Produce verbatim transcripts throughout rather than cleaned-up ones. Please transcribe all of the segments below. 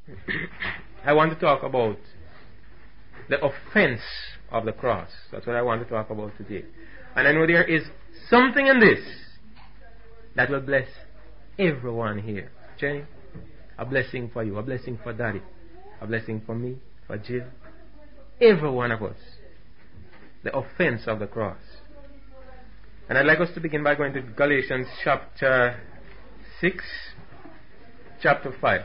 I want to talk about the offense of the cross. That's what I want to talk about today. And I know there is something in this that will bless everyone here. Jenny, a blessing for you, a blessing for Daddy, a blessing for me, for Jill, every one of us. The offense of the cross. And I'd like us to begin by going to Galatians chapter six, chapter five,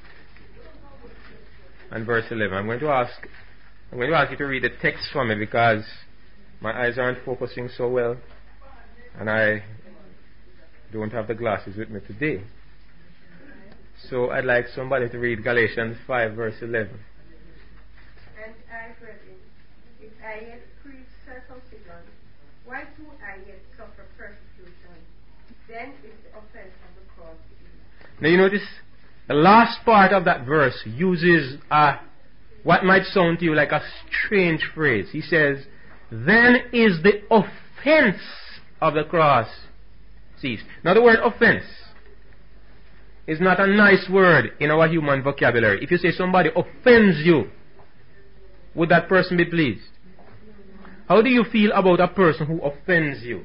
and verse eleven. I'm going to ask I'm going to ask you to read the text for me because my eyes aren't focusing so well and I don't have the glasses with me today. So I'd like somebody to read Galatians five verse eleven. And I, brethren, if I yet preach circumcision, why do I yet suffer persecution? Then is the offense of the cross. Now you notice the last part of that verse uses a, what might sound to you like a strange phrase. He says, then is the offense of the cross ceased. Now the word offense is not a nice word in our human vocabulary. If you say somebody offends you, would that person be pleased? How do you feel about a person who offends you?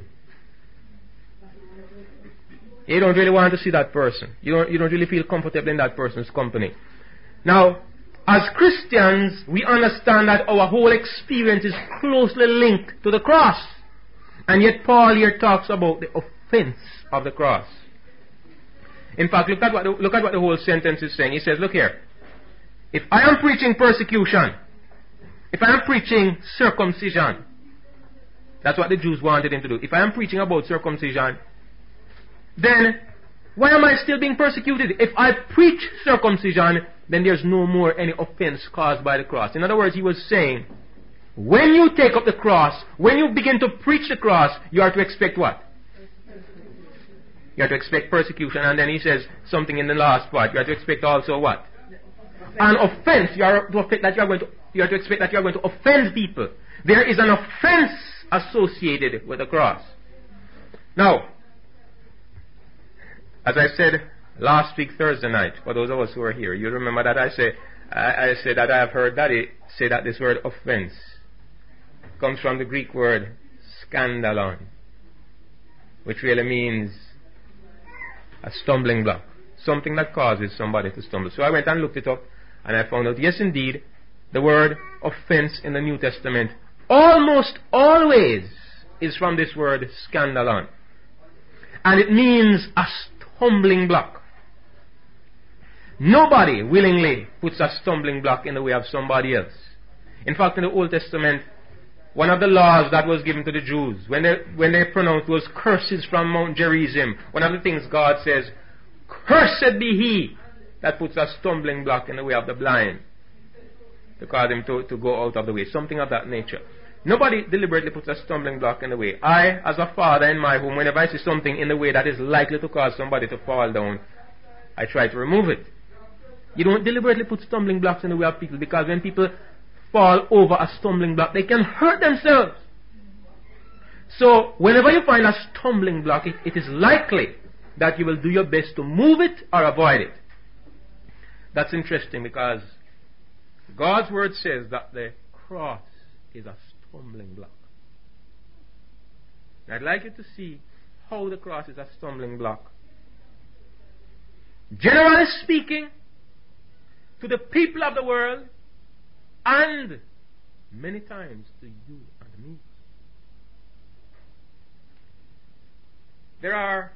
You don't really want to see that person. You don't, you don't really feel comfortable in that person's company. Now, as Christians, we understand that our whole experience is closely linked to the cross. And yet Paul here talks about the offense of the cross. In fact, look at what the, look at what the whole sentence is saying. He says, look here. If I am preaching persecution, if I am preaching circumcision, that's what the Jews wanted him to do. If I am preaching about circumcision, then why am I still being persecuted? If I preach circumcision, then there's no more any offense caused by the cross. In other words, he was saying, when you take up the cross, when you begin to preach the cross, you are to expect what? You are to expect persecution. And then he says something in the last part. You are to expect also what? An offense. You are to expect that you are going to, you are to expect that you are going to offend people. There is an offense associated with the cross. Now, as I said last week Thursday night, for those of us who are here, you remember that I say I, I said that I have heard Daddy say that this word offense comes from the Greek word scandalon, which really means a stumbling block, something that causes somebody to stumble. So I went and looked it up, and I found out, yes indeed, the word offense in the New Testament almost always is from this word scandalon, and it means a stumbling block. Nobody willingly puts a stumbling block in the way of somebody else. In fact, in the Old Testament, one of the laws that was given to the Jews, when they, when they pronounced those curses from Mount Gerizim, one of the things God says, cursed be he that puts a stumbling block in the way of the blind, to cause him to, to go out of the way, something of that nature. Nobody deliberately puts a stumbling block in the way. I, as a father in my home, whenever I see something in the way that is likely to cause somebody to fall down, I try to remove it. You don't deliberately put stumbling blocks in the way of people, because when people fall over a stumbling block, they can hurt themselves. So, whenever you find a stumbling block, it, it is likely that you will do your best to move it or avoid it. That's interesting, because God's word says that the cross is a stumbling block. And I'd like you to see how the cross is a stumbling block. Generally speaking, to the people of the world, and many times to you and me. There are,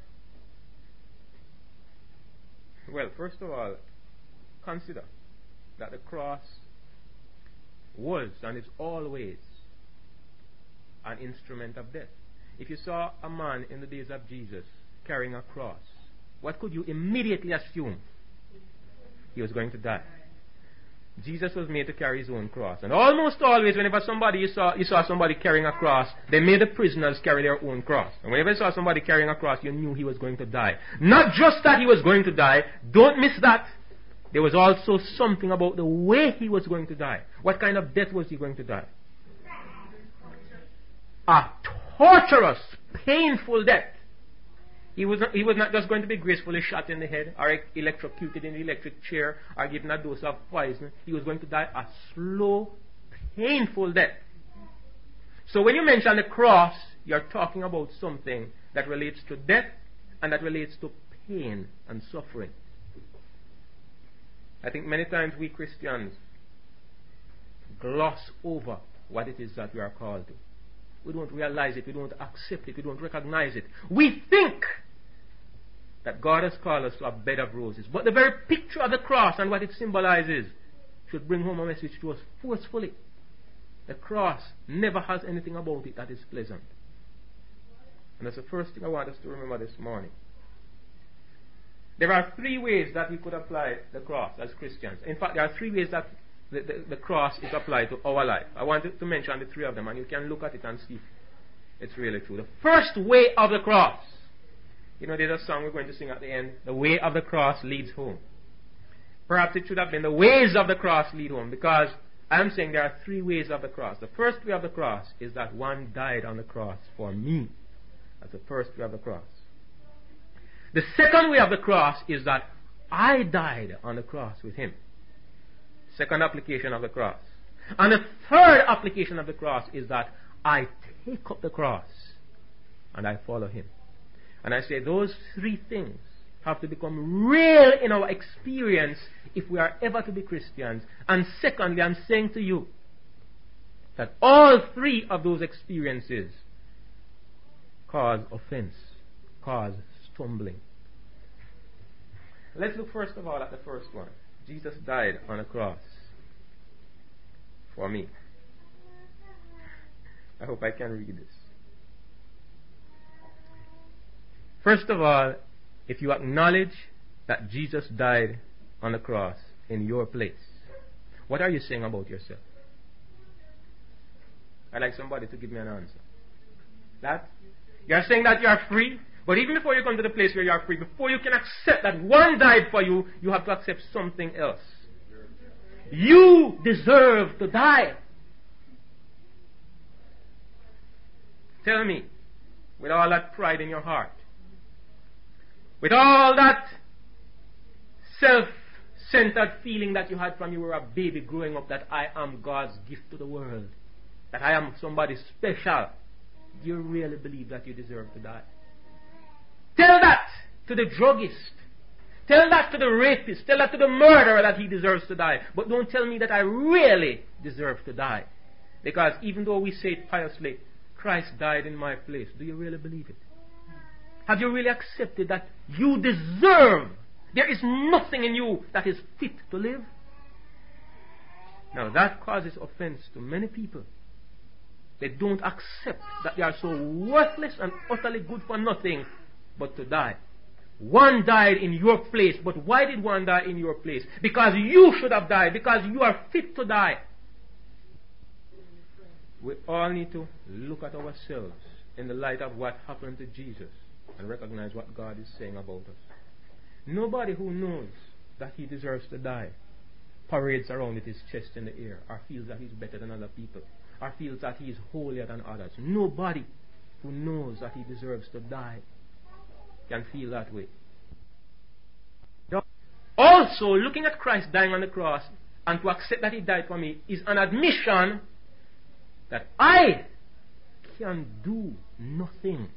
well, first of all, consider that the cross was and is always an instrument of death. If you saw a man in the days of Jesus carrying a cross, what could you immediately assume? He was going to die. Jesus was made to carry his own cross. And almost always, whenever somebody you saw, you saw somebody carrying a cross, they made the prisoners carry their own cross. And whenever you saw somebody carrying a cross, you knew he was going to die. Not just that he was going to die. Don't miss that. There was also something about the way he was going to die. What kind of death was he going to die? A torturous, painful death. He was, not, he was not just going to be gracefully shot in the head or e- electrocuted in the electric chair or given a dose of poison. He was going to die a slow, painful death. So when you mention the cross, you're talking about something that relates to death and that relates to pain and suffering. I think many times we Christians gloss over what it is that we are called to. We don't realize it, we don't accept it, we don't recognize it. We think that God has called us to a bed of roses. But the very picture of the cross and what it symbolizes should bring home a message to us forcefully. The cross never has anything about it that is pleasant. And that's the first thing I want us to remember this morning. There are three ways that we could apply the cross as Christians. In fact, there are three ways that the, the, the cross is applied to our life. I wanted to mention the three of them, and you can look at it and see if it's really true. The first way of the cross. You know, there's a song we're going to sing at the end. The way of the cross leads home. Perhaps it should have been the ways of the cross lead home, because I'm saying there are three ways of the cross. The first way of the cross is that one died on the cross for me. That's the first way of the cross. The second way of the cross is that I died on the cross with him. Second application of the cross. And the third application of the cross is that I take up the cross and I follow him. And I say those three things have to become real in our experience if we are ever to be Christians. And secondly, I'm saying to you that all three of those experiences cause offense, cause stumbling. Let's look first of all at the first one. Jesus died on a cross for me. I hope I can read this. First of all, if you acknowledge that Jesus died on the cross in your place, what are you saying about yourself? I'd like somebody to give me an answer. That? You're saying that you are free, but even before you come to the place where you are free, before you can accept that one died for you, you have to accept something else. You deserve to die. Tell me, with all that pride in your heart, with all that self-centered feeling that you had from you were a baby growing up, that I am God's gift to the world, that I am somebody special, do you really believe that you deserve to die? Tell that to the druggist. Tell that to the rapist. Tell that to the murderer that he deserves to die. But don't tell me that I really deserve to die. Because even though we say it piously, Christ died in my place. Do you really believe it? Have you really accepted that you deserve? There is nothing in you that is fit to live? Now that causes offense to many people. They don't accept that they are so worthless and utterly good for nothing but to die. One died in your place, but why did one die in your place? Because you should have died, because you are fit to die. We all need to look at ourselves in the light of what happened to Jesus and recognize what God is saying about us. Nobody who knows that he deserves to die parades around with his chest in the air, or feels that he's better than other people, or feels that he is holier than others. Nobody who knows that he deserves to die can feel that way. Also, looking at Christ dying on the cross and to accept that he died for me is an admission that I can do nothing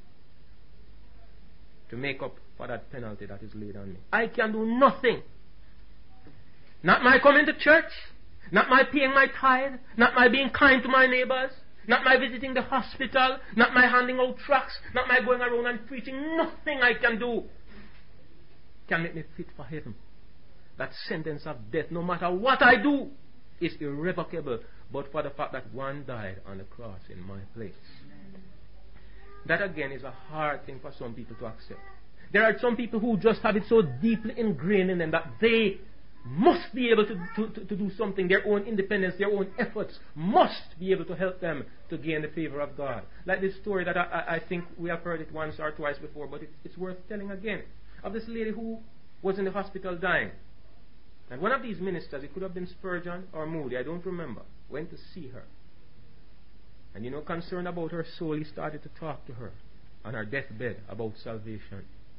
to make up for that penalty that is laid on me. I can do nothing. Not my coming to church, not my paying my tithe, not my being kind to my neighbors, not my visiting the hospital, not my handing out tracts, not my going around and preaching. Nothing I can do can make me fit for heaven. That sentence of death, no matter what I do, is irrevocable, but for the fact that one died on the cross in my place. That again is a hard thing for some people to accept. There are some people who just have it so deeply ingrained in them that they must be able to, to, to, to do something. Their own independence, their own efforts must be able to help them to gain the favor of God. Like this story that I, I think we have heard it once or twice before, but it, it's worth telling again. Of this lady who was in the hospital dying. And one of these ministers, it could have been Spurgeon or Moody, I don't remember, went to see her. And you know, concerned about her soul, he started to talk to her on her deathbed about salvation.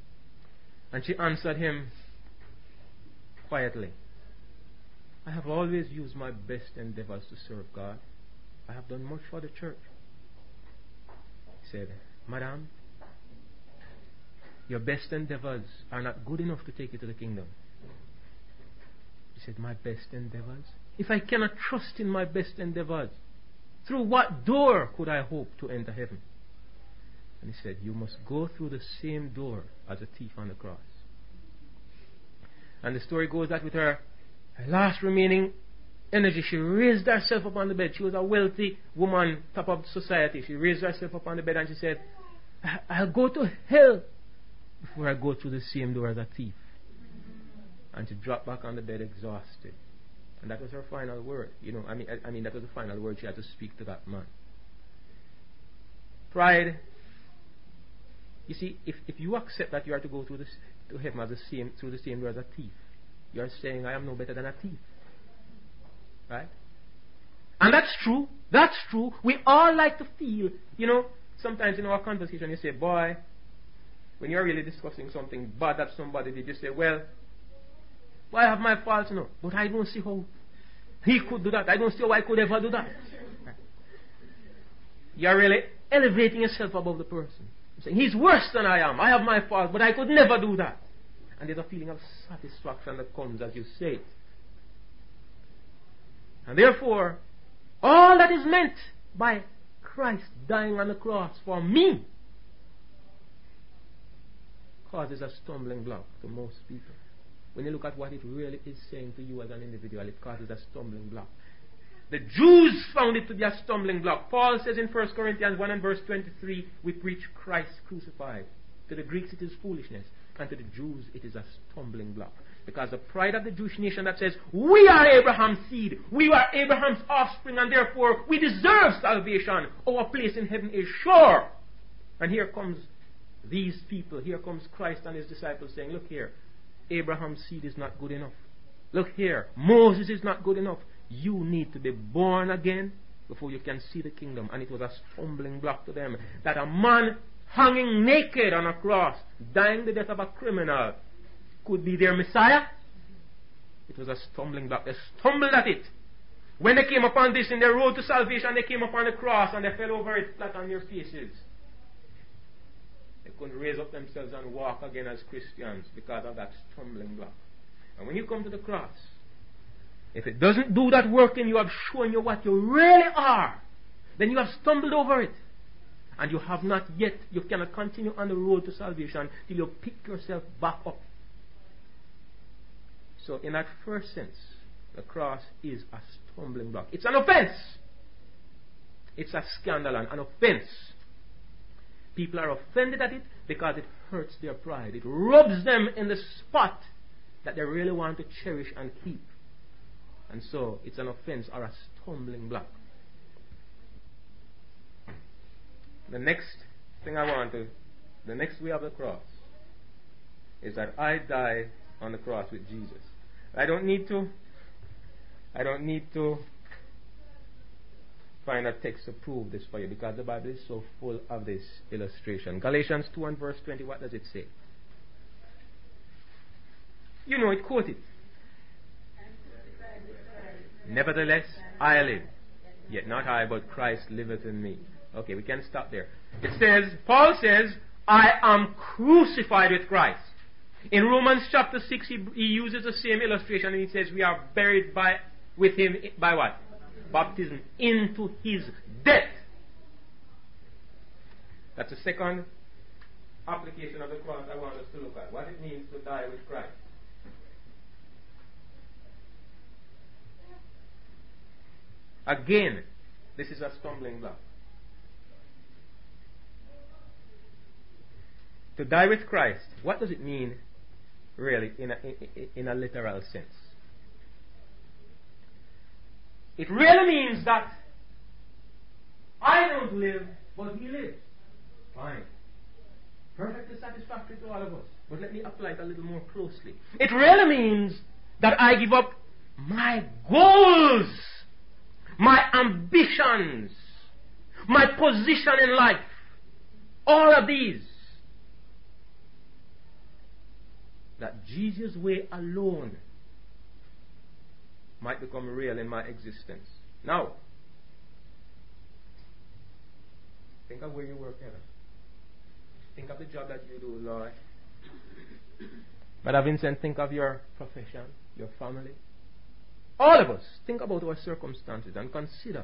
And she answered him quietly, I have always used my best endeavors to serve God. I have done much for the church. He said, Madam, your best endeavors are not good enough to take you to the kingdom. He said, my best endeavors? If I cannot trust in my best endeavors, through what door could I hope to enter heaven? And he said, you must go through the same door as a thief on the cross. And the story goes that with her, her last remaining energy, she raised herself up on the bed. She was a wealthy woman, top of society. She raised herself up on the bed and she said, I'll go to hell before I go through the same door as a thief. And she dropped back on the bed exhausted. And that was her final word. You know, I mean, I, I mean, that was the final word she had to speak to that man. Pride. You see, if, if you accept that you are to go through this, to heaven as the same, through the same door as a thief, you are saying, I am no better than a thief. Right? And that's true. That's true. We all like to feel, you know, sometimes in our conversation you say, boy, when you're really discussing something bad that somebody did, you say, well, well, I have my faults, no, but I don't see how he could do that. I don't see how I could ever do that. Right? You're really elevating yourself above the person. You're saying, he's worse than I am. I have my faults, but I could never do that. And there's a feeling of satisfaction that comes as you say it. And therefore, all that is meant by Christ dying on the cross for me causes a stumbling block to most people. When you look at what it really is saying to you as an individual, it causes a stumbling block. The Jews found it to be a stumbling block. Paul says in First Corinthians one and verse twenty-three, we preach Christ crucified. To the Greeks it is foolishness, and to the Jews it is a stumbling block. Because the pride of the Jewish nation that says, we are Abraham's seed, we are Abraham's offspring, and therefore we deserve salvation. Our place in heaven is sure. And here comes these people, here comes Christ and his disciples saying, look here, Abraham's seed is not good enough. Look here, Moses is not good enough. You need to be born again before you can see the kingdom. And it was a stumbling block to them that a man hanging naked on a cross, dying the death of a criminal, could be their Messiah. It was a stumbling block. They stumbled at it. When they came upon this in their road to salvation, they came upon the cross and they fell over it flat on their faces. They couldn't raise up themselves and walk again as Christians because of that stumbling block. And when you come to the cross, if it doesn't do that work in you of showing you what you really are, then you have stumbled over it. And you have not yet, you cannot continue on the road to salvation till you pick yourself back up. So in that first sense, the cross is a stumbling block. It's an offense. It's a scandal and an offense. People are offended at it because it hurts their pride. It rubs them in the spot that they really want to cherish and keep. And so it's an offense or a stumbling block. The next thing I want to, the next way of the cross is that I die on the cross with Jesus. I don't need to, I don't need to find a text to prove this for you because the Bible is so full of this illustration. Galatians two and verse twenty, what does it say? You know it, quote it. Nevertheless, I live, yet not I, but Christ liveth in me. Okay, we can stop there. It says, Paul says, I am crucified with Christ. In Romans chapter six, he, he uses the same illustration and he says, we are buried by with him by what? Baptism into his death. That's the second application of the cross I want us to look at. What it means to die with Christ. Again, this is a stumbling block. To die with Christ, what does it mean really in a, in, in a literal sense? It really means that I don't live, but he lives. Fine. Perfectly satisfactory to all of us. But let me apply it a little more closely. It really means that I give up my goals, my ambitions, my position in life. All of these. that Jesus' way alone might become real in my existence. Now, think of where you work, Heather. Think of the job that you do, Lord. Brother Vincent, think of your profession, your family. All of us, think about our circumstances and consider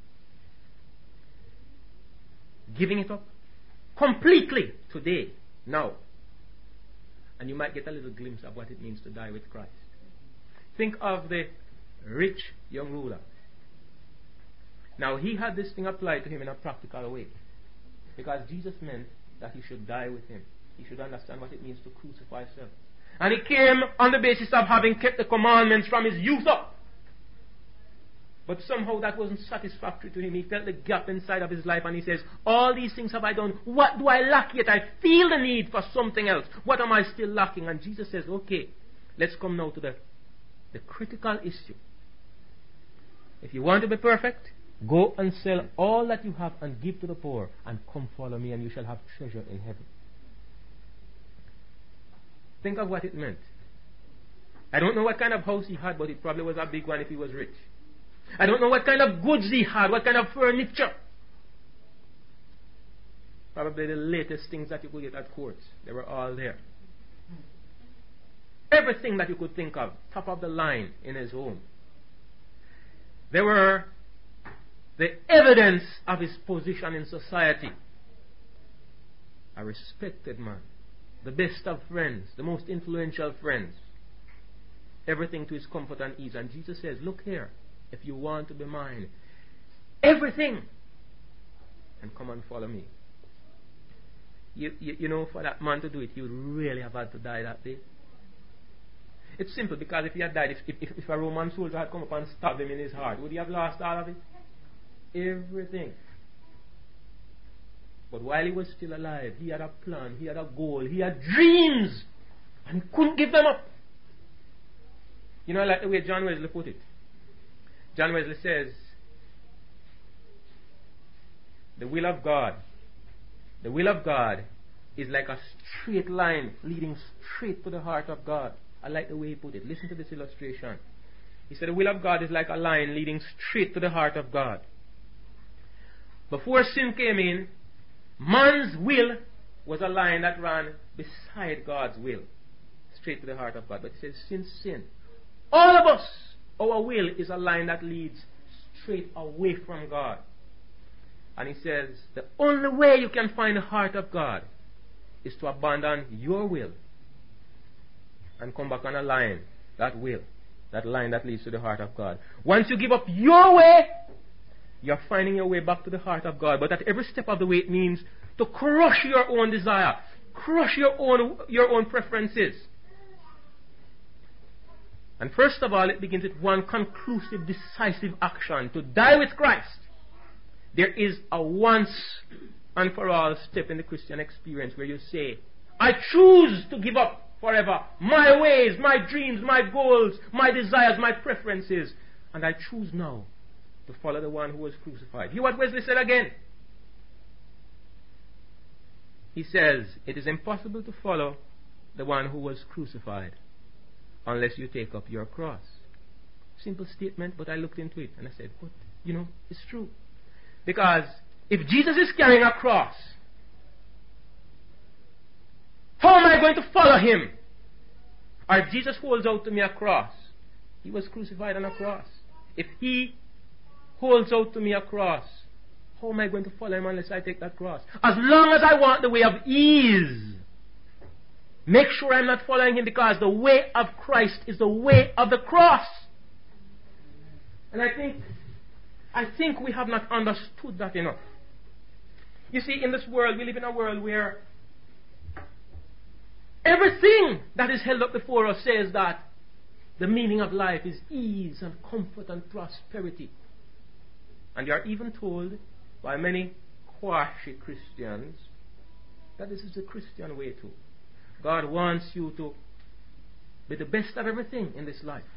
giving it up completely today, now. And you might get a little glimpse of what it means to die with Christ. Think of the rich young ruler. Now, he had this thing applied to him in a practical way, because Jesus meant that he should die with him. He should understand what it means to crucify self. And he came on the basis of having kept the commandments from his youth up. But somehow that wasn't satisfactory to him. He felt the gap inside of his life, and he says, all these things have I done. What do I lack yet? I feel the need for something else. What am I still lacking? And Jesus says, okay, let's come now to the, the critical issue. If you want to be perfect, go and sell all that you have and give to the poor, and come follow me, and you shall have treasure in heaven. Think of what it meant. I don't know what kind of house he had, but it probably was a big one if he was rich. I don't know what kind of goods he had, what kind of furniture. Probably the latest things that you could get at courts. They were all there. Everything that you could think of, top of the line in his home. They were the evidence of his position in society. A respected man. The best of friends. The most influential friends. Everything to his comfort and ease. And Jesus says, look here. If you want to be mine, everything, and come and follow me. You, you, you know, for that man to do it, he would really have had to die that day. It's simple, because if he had died, if, if, if a Roman soldier had come up and stabbed him in his heart, would he have lost all of it? Everything. But while he was still alive, he had a plan, he had a goal, he had dreams, and he couldn't give them up. You know, like the way John Wesley put it. John Wesley says, the will of God, the will of God is like a straight line leading straight to the heart of God. I like the way he put it. Listen to this illustration. He said, the will of God is like a line leading straight to the heart of God. Before sin came in, man's will was a line that ran beside God's will, straight to the heart of God. But he says, since sin, all of us, our will is a line that leads straight away from God. And he says, the only way you can find the heart of God is to abandon your will and come back on a line, that will, that line that leads to the heart of God. Once you give up your way, you're finding your way back to the heart of God. But at every step of the way, it means to crush your own desire, crush your own, your own preferences. And first of all, it begins with one conclusive, decisive action, to die with Christ. There is a once and for all step in the Christian experience where you say, I choose to give up forever my ways, my dreams, my goals, my desires, my preferences, and I choose now to follow the one who was crucified. Hear what Wesley said again. He says, it is impossible to follow the one who was crucified unless you take up your cross. Simple statement, but I looked into it and I said, but, you know, it's true. Because if Jesus is carrying a cross, how am I going to follow him? Or if Jesus holds out to me a cross, he was crucified on a cross. If he holds out to me a cross, how am I going to follow him unless I take that cross? As long as I want the way of ease, make sure I'm not following him, because the way of Christ is the way of the cross. And I think, I think we have not understood that enough. You see, in this world, we live in a world where everything that is held up before us says that the meaning of life is ease and comfort and prosperity. And you are even told by many quasi Christians that this is the Christian way too. God wants you to be the best of everything in this life.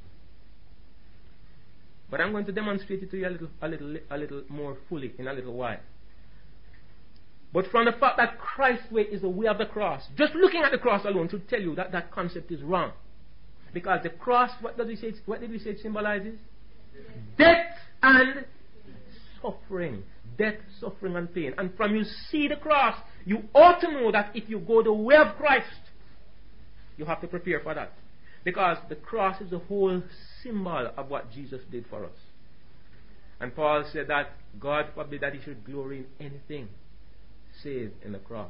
But I'm going to demonstrate it to you a little, a little, a little more fully in a little while. But from the fact that Christ's way is the way of the cross, just looking at the cross alone should tell you that that concept is wrong. Because the cross, what does he say? What did we say it symbolizes? Death and suffering. Death, suffering, and pain. And from you see the cross, you ought to know that if you go the way of Christ, you have to prepare for that. Because the cross is the whole symbol of what Jesus did for us. And Paul said that God forbid that he should glory in anything save in the cross.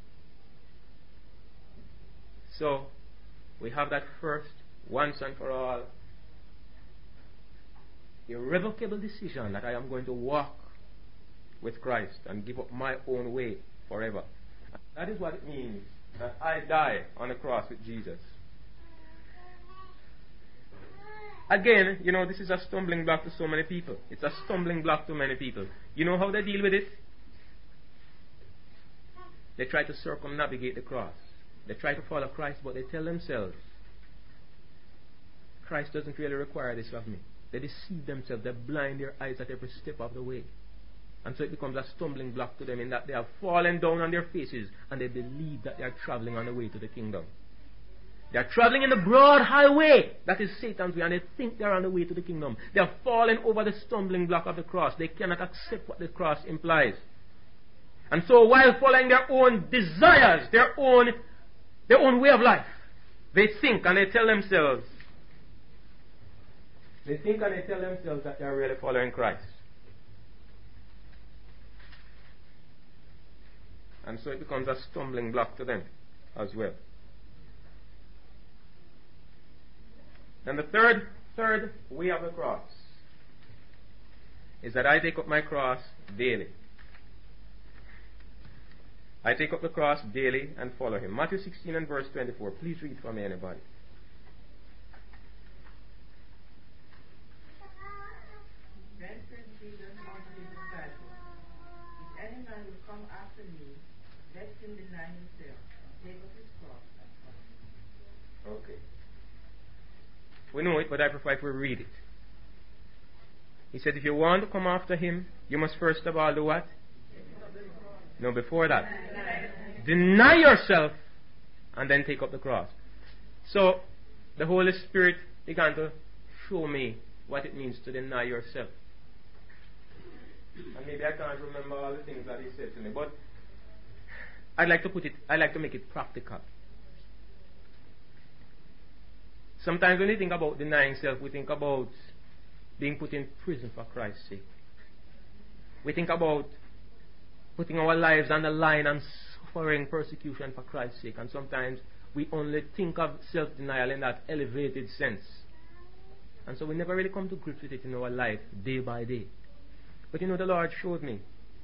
So, we have that first, once and for all, irrevocable decision that I am going to walk with Christ and give up my own way forever. That is what it means that I die on the cross with Jesus. Again, you know, this is a stumbling block to so many people. It's a stumbling block to many people. You know how they deal with it? They try to circumnavigate the cross. They try to follow Christ, but they tell themselves, Christ doesn't really require this of me. They deceive themselves. They blind their eyes at every step of the way. And so it becomes a stumbling block to them in that they have fallen down on their faces and they believe that they are traveling on the way to the kingdom. They are traveling in the broad highway that is Satan's way, and they think they are on the way to the kingdom. They have fallen over the stumbling block of the cross. They cannot accept what the cross implies. And so while following their own desires, their own, their own way of life, they think and they tell themselves, they think and they tell themselves that they are really following Christ. And so it becomes a stumbling block to them as well. And the third, third way of the cross is that I take up my cross daily. I take up the cross daily and follow him. Matthew sixteen and verse twenty-four. Please read for me, anybody. Then said Jesus unto his disciples, If any man will come after me, let him deny himself, take up his cross, and follow me. Okay. We know it, but I prefer if we read it. He said, if you want to come after him, you must first of all do what? No, before that. Deny yourself and then take up the cross. So, the Holy Spirit began to show me what it means to deny yourself. And maybe I can't remember all the things that he said to me, but I'd like to put it, I'd like to make it practical. Sometimes when we think about denying self, we think about being put in prison for Christ's sake. We think about putting our lives on the line and suffering persecution for Christ's sake. And sometimes we only think of self-denial in that elevated sense. And so we never really come to grips with it in our life, day by day. But you know, the Lord showed me.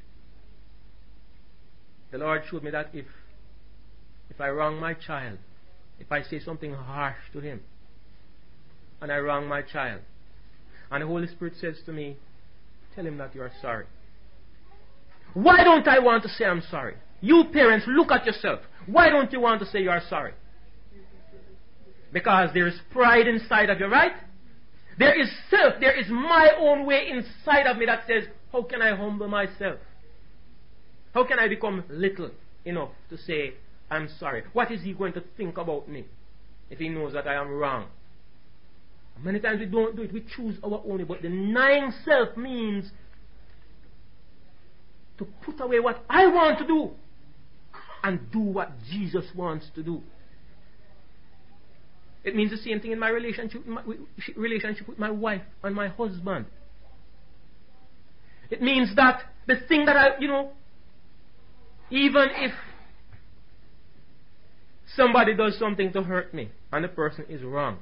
The Lord showed me that if, if I wrong my child, if I say something harsh to him, and I wrong my child, and the Holy Spirit says to me, tell him that you are sorry. Why don't I want to say I'm sorry? You parents, look at yourself. Why don't you want to say you are sorry? Because there is pride inside of you, right? There is self, there is my own way inside of me that says, how can I humble myself? How can I become little enough to say, I'm sorry? What is he going to think about me if he knows that I am wrong? Many times we don't do it, we choose our own way, but denying self means to put away what I want to do and do what Jesus wants to do. It means the same thing in my relationship, my relationship with my wife and my husband. It means that the thing that I, you know, even if somebody does something to hurt me and the person is wrong,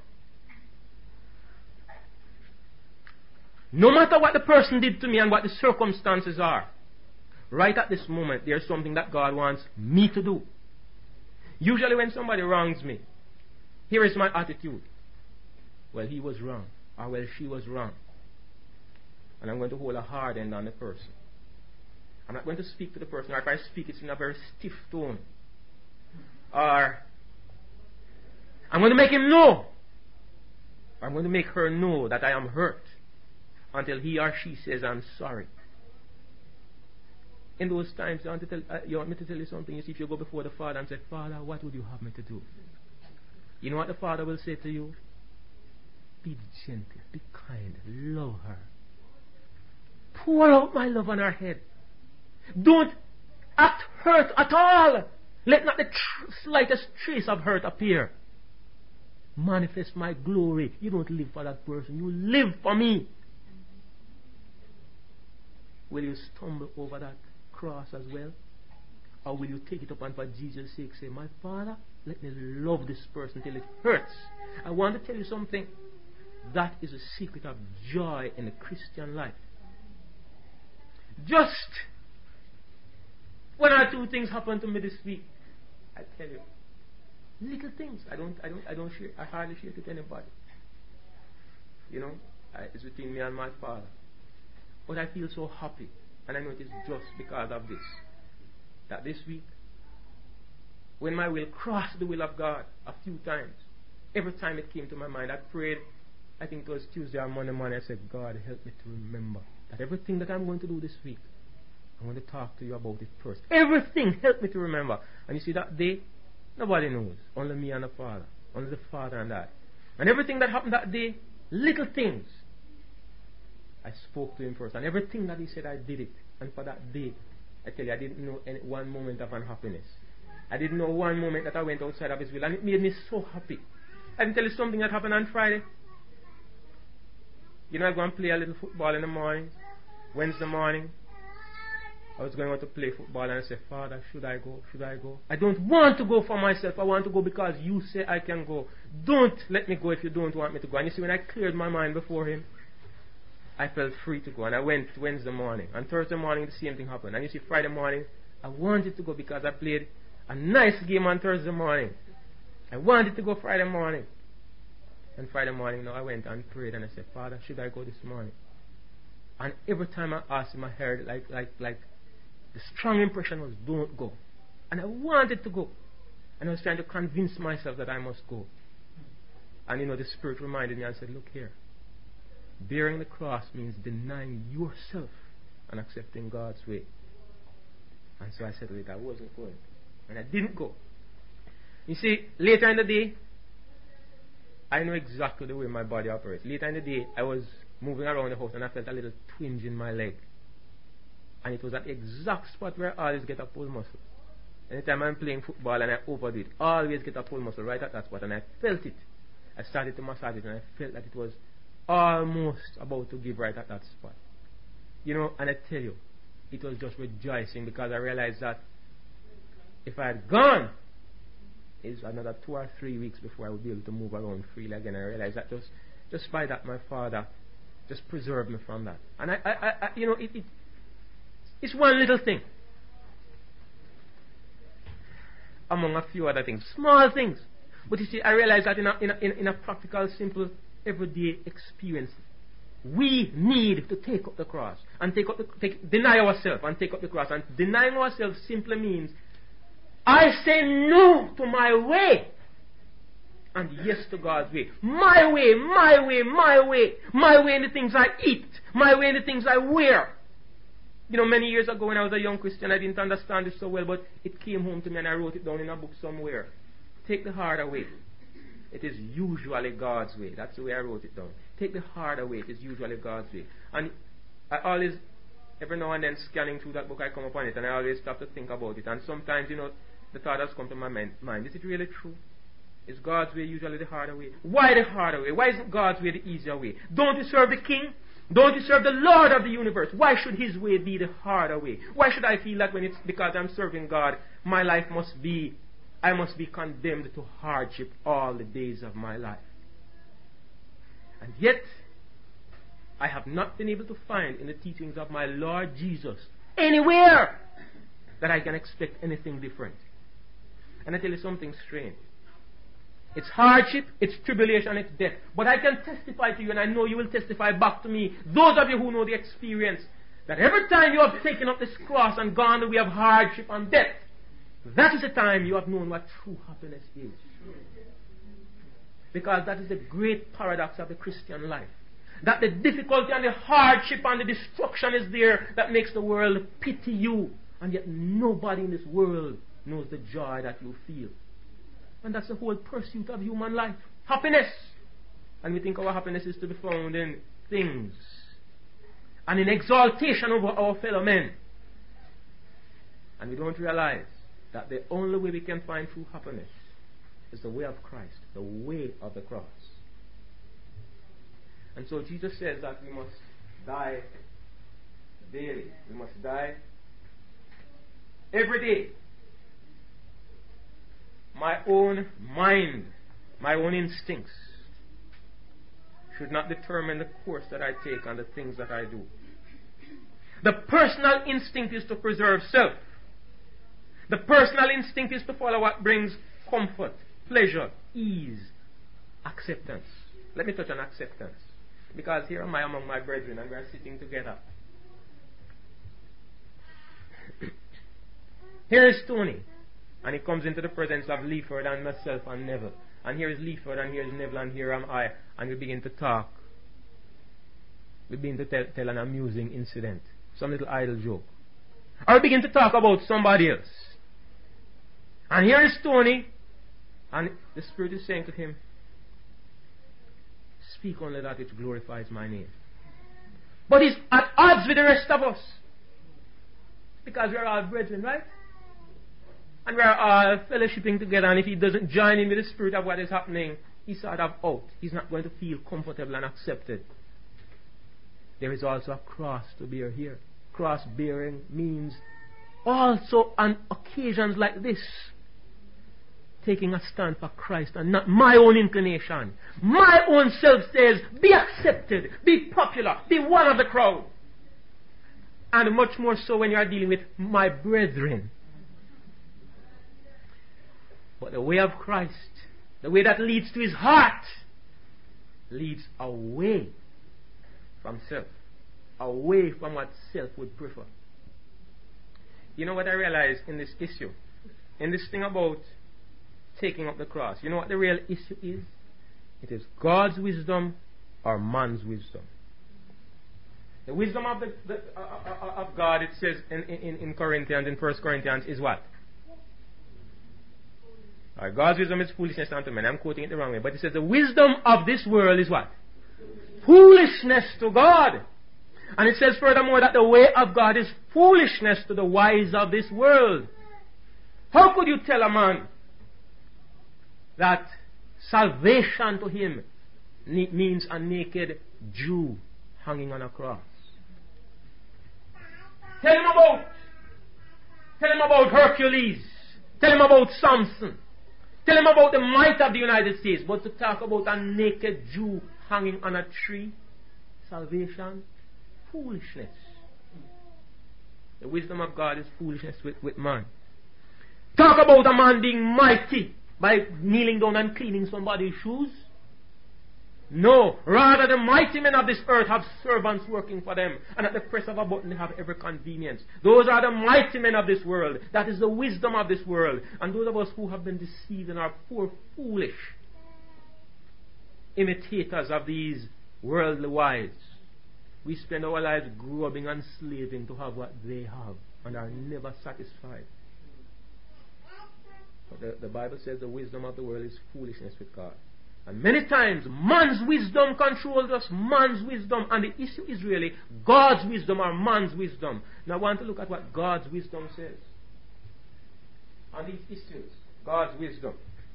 no matter what the person did to me and what the circumstances are, right at this moment, there's something that God wants me to do. Usually when somebody wrongs me, here is my attitude. Well, he was wrong. Or well, she was wrong. And I'm going to hold a hard end on the person. I'm not going to speak to the person, or if I speak, it's in a very stiff tone. Or I'm going to make him know. Or I'm going to make her know that I am hurt until he or she says, I'm sorry. In those times, you want, to tell, uh, you want me to tell you something? You see, if you go before the Father and say, Father, what would you have me to do? You know what the Father will say to you? Be gentle, be kind, love her. Pour out my love on her head. Don't act hurt at all. Let not the tr- slightest trace of hurt appear. Manifest my glory. You don't live for that person. You live for me. Will you stumble over that cross as well? Or will you take it up and for Jesus' sake say, my Father, let me love this person till it hurts. I want to tell you something. That is a secret of joy in the Christian life. Just one or two things happened to me this week. I tell you, little things. I don't, I don't, I don't share. I hardly share it with anybody. You know, I, it's between me and my Father. But I feel so happy, and I know it is just because of this. That this week, when my will crossed the will of God a few times, every time it came to my mind, I prayed. I think it was Tuesday or Monday morning. I said, God, help me to remember that everything that I'm going to do this week, I want to talk to you about it first. Everything, help me to remember. And you see, that day, nobody knows. Only me and the Father. Only the Father and I. And everything that happened that day, little things, I spoke to him first. And everything that he said, I did it. And for that day, I tell you, I didn't know any, one moment of unhappiness. I didn't know one moment that I went outside of his will. And it made me so happy. I can tell you something that happened on Friday. You know, I go and play a little football in the morning. Wednesday morning, I was going out to play football, and I said, Father, should I go? Should I go? I don't want to go for myself. I want to go because you say I can go. Don't let me go if you don't want me to go. And you see, when I cleared my mind before him, I felt free to go. And I went Wednesday morning. And Thursday morning, the same thing happened. And you see, Friday morning, I wanted to go because I played a nice game on Thursday morning. I wanted to go Friday morning. And Friday morning, now I went and prayed, and I said, Father, should I go this morning? And every time I asked him, I heard like, like, like, the strong impression was, don't go. And I wanted to go. And I was trying to convince myself that I must go. And you know, the Spirit reminded me and said, look here. Bearing the cross means denying yourself and accepting God's way. And so I said, wait, I wasn't going. And I didn't go. You see, later in the day, I know exactly the way my body operates. Later in the day, I was moving around the house and I felt a little twinge in my leg. And it was at the exact spot where I always get a pull muscle. Anytime I'm playing football and I overdo it, I always get a pull muscle right at that spot. And I felt it. I started to massage it and I felt that it was almost about to give right at that spot. You know, and I tell you, it was just rejoicing because I realized that if I had gone, it's another two or three weeks before I would be able to move around freely again. I realized that just, just by that, my Father just preserved me from that. And I, I, I you know, it, it, it's one little thing among a few other things, small things. But you see, I realized that in a, in a, in a practical, simple, everyday experience, we need to take up the cross and take up the, take, deny ourselves and take up the cross. And denying ourselves simply means I say no to my way and yes to God's way. My way, my way, my way, my way in the things I eat, my way in the things I wear. You know, many years ago when I was a young Christian, I didn't understand this so well, but it came home to me and I wrote it down in a book somewhere. Take the harder way. It is usually God's way. That's the way I wrote it down. Take the harder way. It is usually God's way. And I always, every now and then, scanning through that book, I come upon it and I always stop to think about it. And sometimes, you know, the thought has come to my mind. Is it really true? Is God's way usually the harder way? Why the harder way? Why isn't God's way the easier way? Don't you serve the King? Don't you serve the Lord of the universe? Why should His way be the harder way? Why should I feel that when it's because I'm serving God, my life must be, I must be condemned to hardship all the days of my life? And yet, I have not been able to find in the teachings of my Lord Jesus anywhere that I can expect anything different. And I tell you something strange. It's hardship, it's tribulation, it's death. But I can testify to you, and I know you will testify back to me, those of you who know the experience, that every time you have taken up this cross and gone the way of hardship and death, that is the time you have known what true happiness is. Because that is the great paradox of the Christian life. That the difficulty and the hardship and the destruction is there that makes the world pity you And yet nobody in this world knows the joy that you feel. And that's the whole pursuit of human life. Happiness. And we think our happiness is to be found in things. And in exaltation over our fellow men. And we don't realize that the only way we can find true happiness is the way of Christ. The way of the cross. And so Jesus says that we must die daily. We must die every day. My own mind, my own instincts should not determine the course that I take and the things that I do. The personal instinct is to preserve self. The personal instinct is to follow what brings comfort, pleasure, ease, acceptance. Let me touch on acceptance. Because here am I among my brethren and we are sitting together. Here is Tony. And he comes into the presence of Leaford and myself and Neville. And here is Leaford and here is Neville and here am I. And we begin to talk. We begin to tell, tell an amusing incident. Some little idle joke. Or we begin to talk about somebody else. And here is Tony. And the Spirit is saying to him, speak only that which glorifies my name. But he's at odds with the rest of us. Because we are all brethren, right? And we are all fellowshipping together. And if he doesn't join in with the spirit of what is happening, he's sort of out. He's not going to feel comfortable and accepted. There is also a cross to bear here. Cross bearing means also on occasions like this, taking a stand for Christ and not my own inclination. My own self says, be accepted, be popular, be one of the crowd. And much more so when you are dealing with my brethren. But the way of Christ, the way that leads to his heart, leads away from self. Away from what self would prefer. You know what I realize in this issue? In this thing about taking up the cross. You know what the real issue is? It is God's wisdom or man's wisdom. The wisdom of the, the uh, uh, of God, it says in, in, in Corinthians, in First Corinthians, is what? Right, God's wisdom is foolishness unto men. I'm quoting it the wrong way. But it says the wisdom of this world is what? Foolishness to God. And it says furthermore that the way of God is foolishness to the wise of this world. How could you tell a man that salvation to him means a naked Jew hanging on a cross? Tell him about Tell him about Hercules. Tell him about Samson. Tell him about the might of the United States. But to talk about a naked Jew hanging on a tree, salvation, foolishness. The wisdom of God is foolishness with, with man. Talk about a man being mighty by kneeling down and cleaning somebody's shoes. No, rather the mighty men of this earth have servants working for them, and at the press of a button they have every convenience. Those are the mighty men of this world. That is the wisdom of this world. And those of us who have been deceived and are poor, foolish imitators of these worldly wise, we spend our lives grubbing and slaving to have what they have and are never satisfied. But the, the Bible says the wisdom of the world is foolishness with God. And many times, man's wisdom controls us, man's wisdom, and the issue is really God's wisdom or man's wisdom. Now I want to look at what God's wisdom says on these issues. God's wisdom.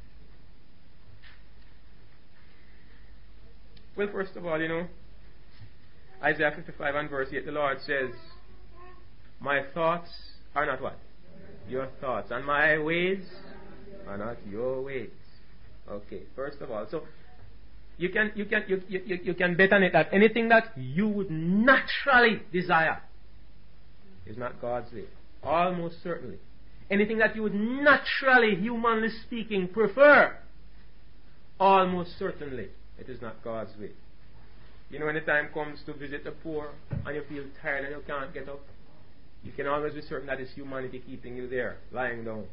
Well, first of all, you know, Isaiah fifty-five and verse eight, the Lord says, my thoughts are not what? Your thoughts. And my ways are not your ways. Okay, first of all, so you can you can you, you, you can bet on it that anything that you would naturally desire is not God's way. Almost certainly. Anything that you would naturally, humanly speaking, prefer, almost certainly it is not God's way. You know, when the time comes to visit the poor and you feel tired and you can't get up, you can always be certain that it's humanity keeping you there, lying down.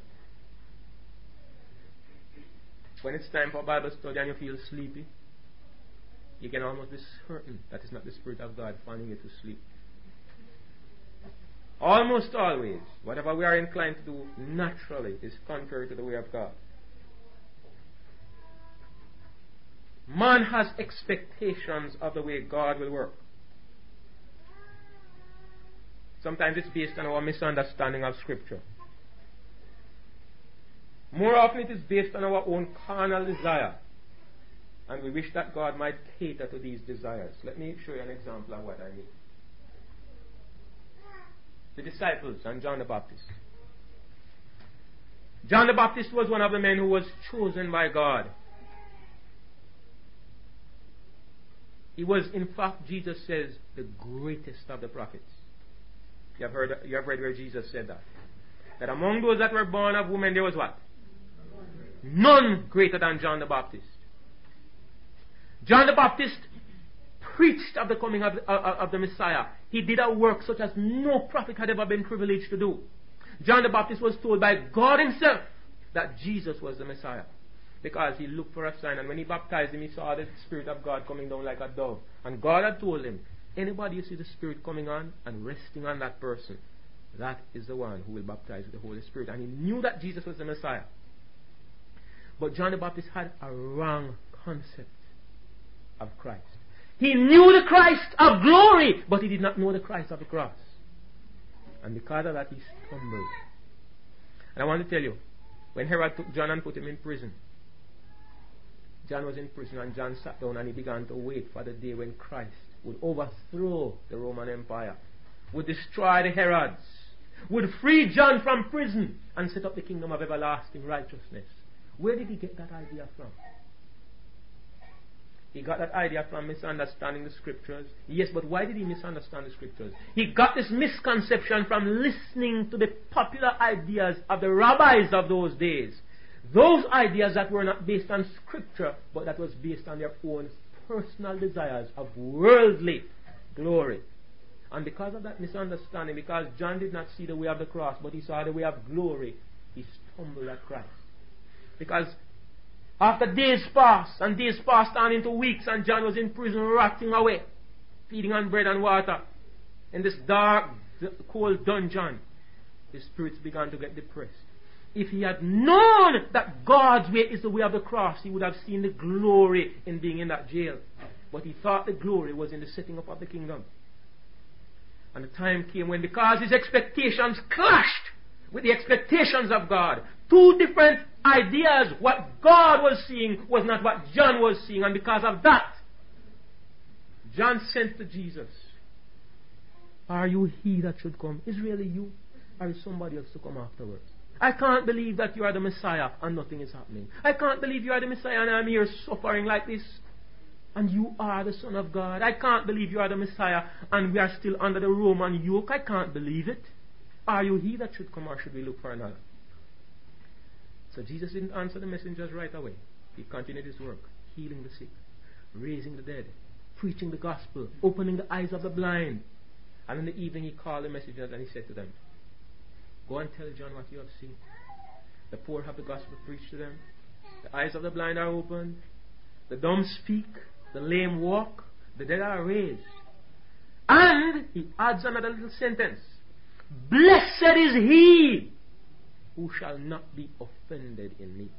When it's time for Bible study and you feel sleepy, you can almost be certain that it's not the Spirit of God finding you to sleep. almost always, whatever we are inclined to do naturally is contrary to the way of God. Man has expectations of the way God will work. Sometimes it's based on our misunderstanding of Scripture. More often it is based on our own carnal desire. And we wish that God might cater to these desires. Let me show you an example of what I mean. The disciples and John the Baptist. John the Baptist was one of the men who was chosen by God. He was, in fact, Jesus says, the greatest of the prophets. You have heard, you have read where Jesus said that. That among those that were born of women, there was what? None greater than John the Baptist. John the Baptist preached of the coming of, of, of the Messiah. He did a work such as no prophet had ever been privileged to do. John the Baptist was told by God himself that Jesus was the Messiah, because he looked for a sign, and when he baptized him, he saw the Spirit of God coming down like a dove. And God had told him, anybody you see the Spirit coming on and resting on that person, that is the one who will baptize with the Holy Spirit. And he knew that Jesus was the Messiah. But John the Baptist had a wrong concept of Christ. He knew the Christ of glory, but he did not know the Christ of the cross. And because of that, he stumbled. And I want to tell you, when Herod took John and put him in prison, John was in prison, and John sat down and he began to wait for the day when Christ would overthrow the Roman Empire, would destroy the Herods, would free John from prison and set up the kingdom of everlasting righteousness. Where did he get that idea from? He got that idea from misunderstanding the Scriptures. Yes, but why did he misunderstand the Scriptures? He got this misconception from listening to the popular ideas of the rabbis of those days. Those ideas that were not based on Scripture, but that was based on their own personal desires of worldly glory. And because of that misunderstanding, because John did not see the way of the cross, but he saw the way of glory, he stumbled at Christ. Because after days passed, and days passed on into weeks, and John was in prison rotting away, feeding on bread and water, in this dark, cold dungeon, his spirits began to get depressed. If he had known that God's way is the way of the cross, he would have seen the glory in being in that jail. But he thought the glory was in the setting up of the kingdom. And the time came when, because his expectations clashed with the expectations of God, two different ideas, what God was seeing was not what John was seeing. And because of that, John sent to Jesus, "Are you he that should come? Is really you? Or is somebody else to come afterwards? I can't believe that you are the Messiah and nothing is happening. I can't believe you are the Messiah and I'm here suffering like this. And you are the Son of God. I can't believe you are the Messiah and we are still under the Roman yoke. I can't believe it. Are you he that should come, or should we look for another?" So Jesus didn't answer the messengers right away. He continued his work, healing the sick, raising the dead, preaching the gospel, opening the eyes of the blind. And in the evening he called the messengers and he said to them, "Go and tell John what you have seen. The poor have the gospel preached to them. The eyes of the blind are opened. The dumb speak. The lame walk. The dead are raised." And he adds another little sentence. "Blessed is he who shall not be offended in me."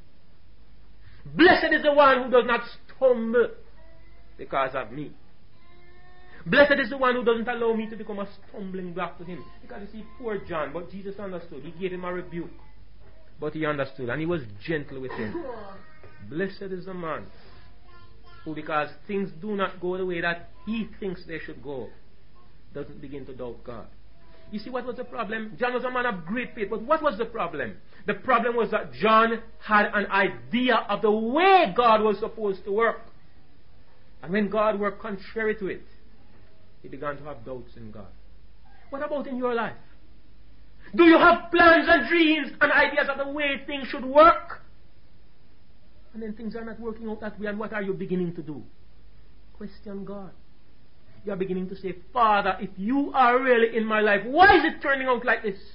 Blessed is the one who does not stumble because of me. Blessed is the one who doesn't allow me to become a stumbling block to him. Because you see, poor John, but Jesus understood. He gave him a rebuke. But he understood, and he was gentle with him. Blessed is the man who, because things do not go the way that he thinks they should go, doesn't begin to doubt God. You see, what was the problem? John was a man of great faith, but what was the problem? The problem was that John had an idea of the way God was supposed to work. And when God worked contrary to it, he began to have doubts in God. What about in your life? Do you have plans and dreams and ideas of the way things should work? And then things are not working out that way, and what are you beginning to do? Question God. You are beginning to say, "Father, if you are really in my life, why is it turning out like this?"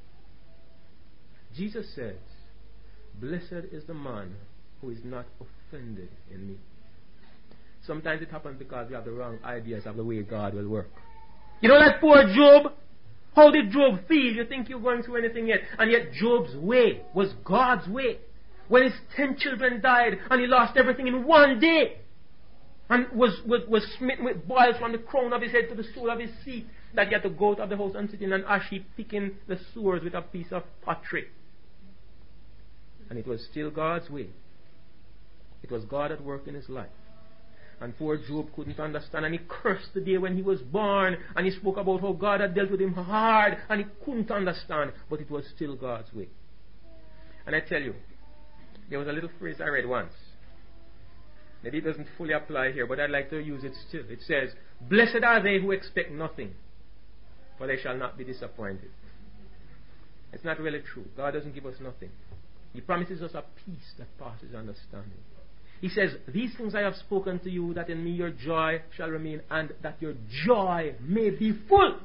Jesus says, "Blessed is the man who is not offended in me." Sometimes it happens because we have the wrong ideas of the way God will work. You know, like poor Job. How did Job feel? You think you're going through anything yet? And yet Job's way was God's way. When his ten children died and he lost everything in one day, and was, was, was smitten with boils from the crown of his head to the sole of his feet, that he had to go out of the house and sit in an ash heap picking the sores with a piece of pottery. And it was still God's way. It was God at work in his life. And poor Job couldn't understand, and he cursed the day when he was born, and he spoke about how God had dealt with him hard, and he couldn't understand, but it was still God's way. And I tell you, there was a little phrase I read once. Maybe it doesn't fully apply here, but I'd like to use it still. It says, "Blessed are they who expect nothing, for they shall not be disappointed." It's not really true. God doesn't give us nothing. He promises us a peace that passes understanding. He says, "These things I have spoken to you, that in me your joy shall remain, and that your joy may be full."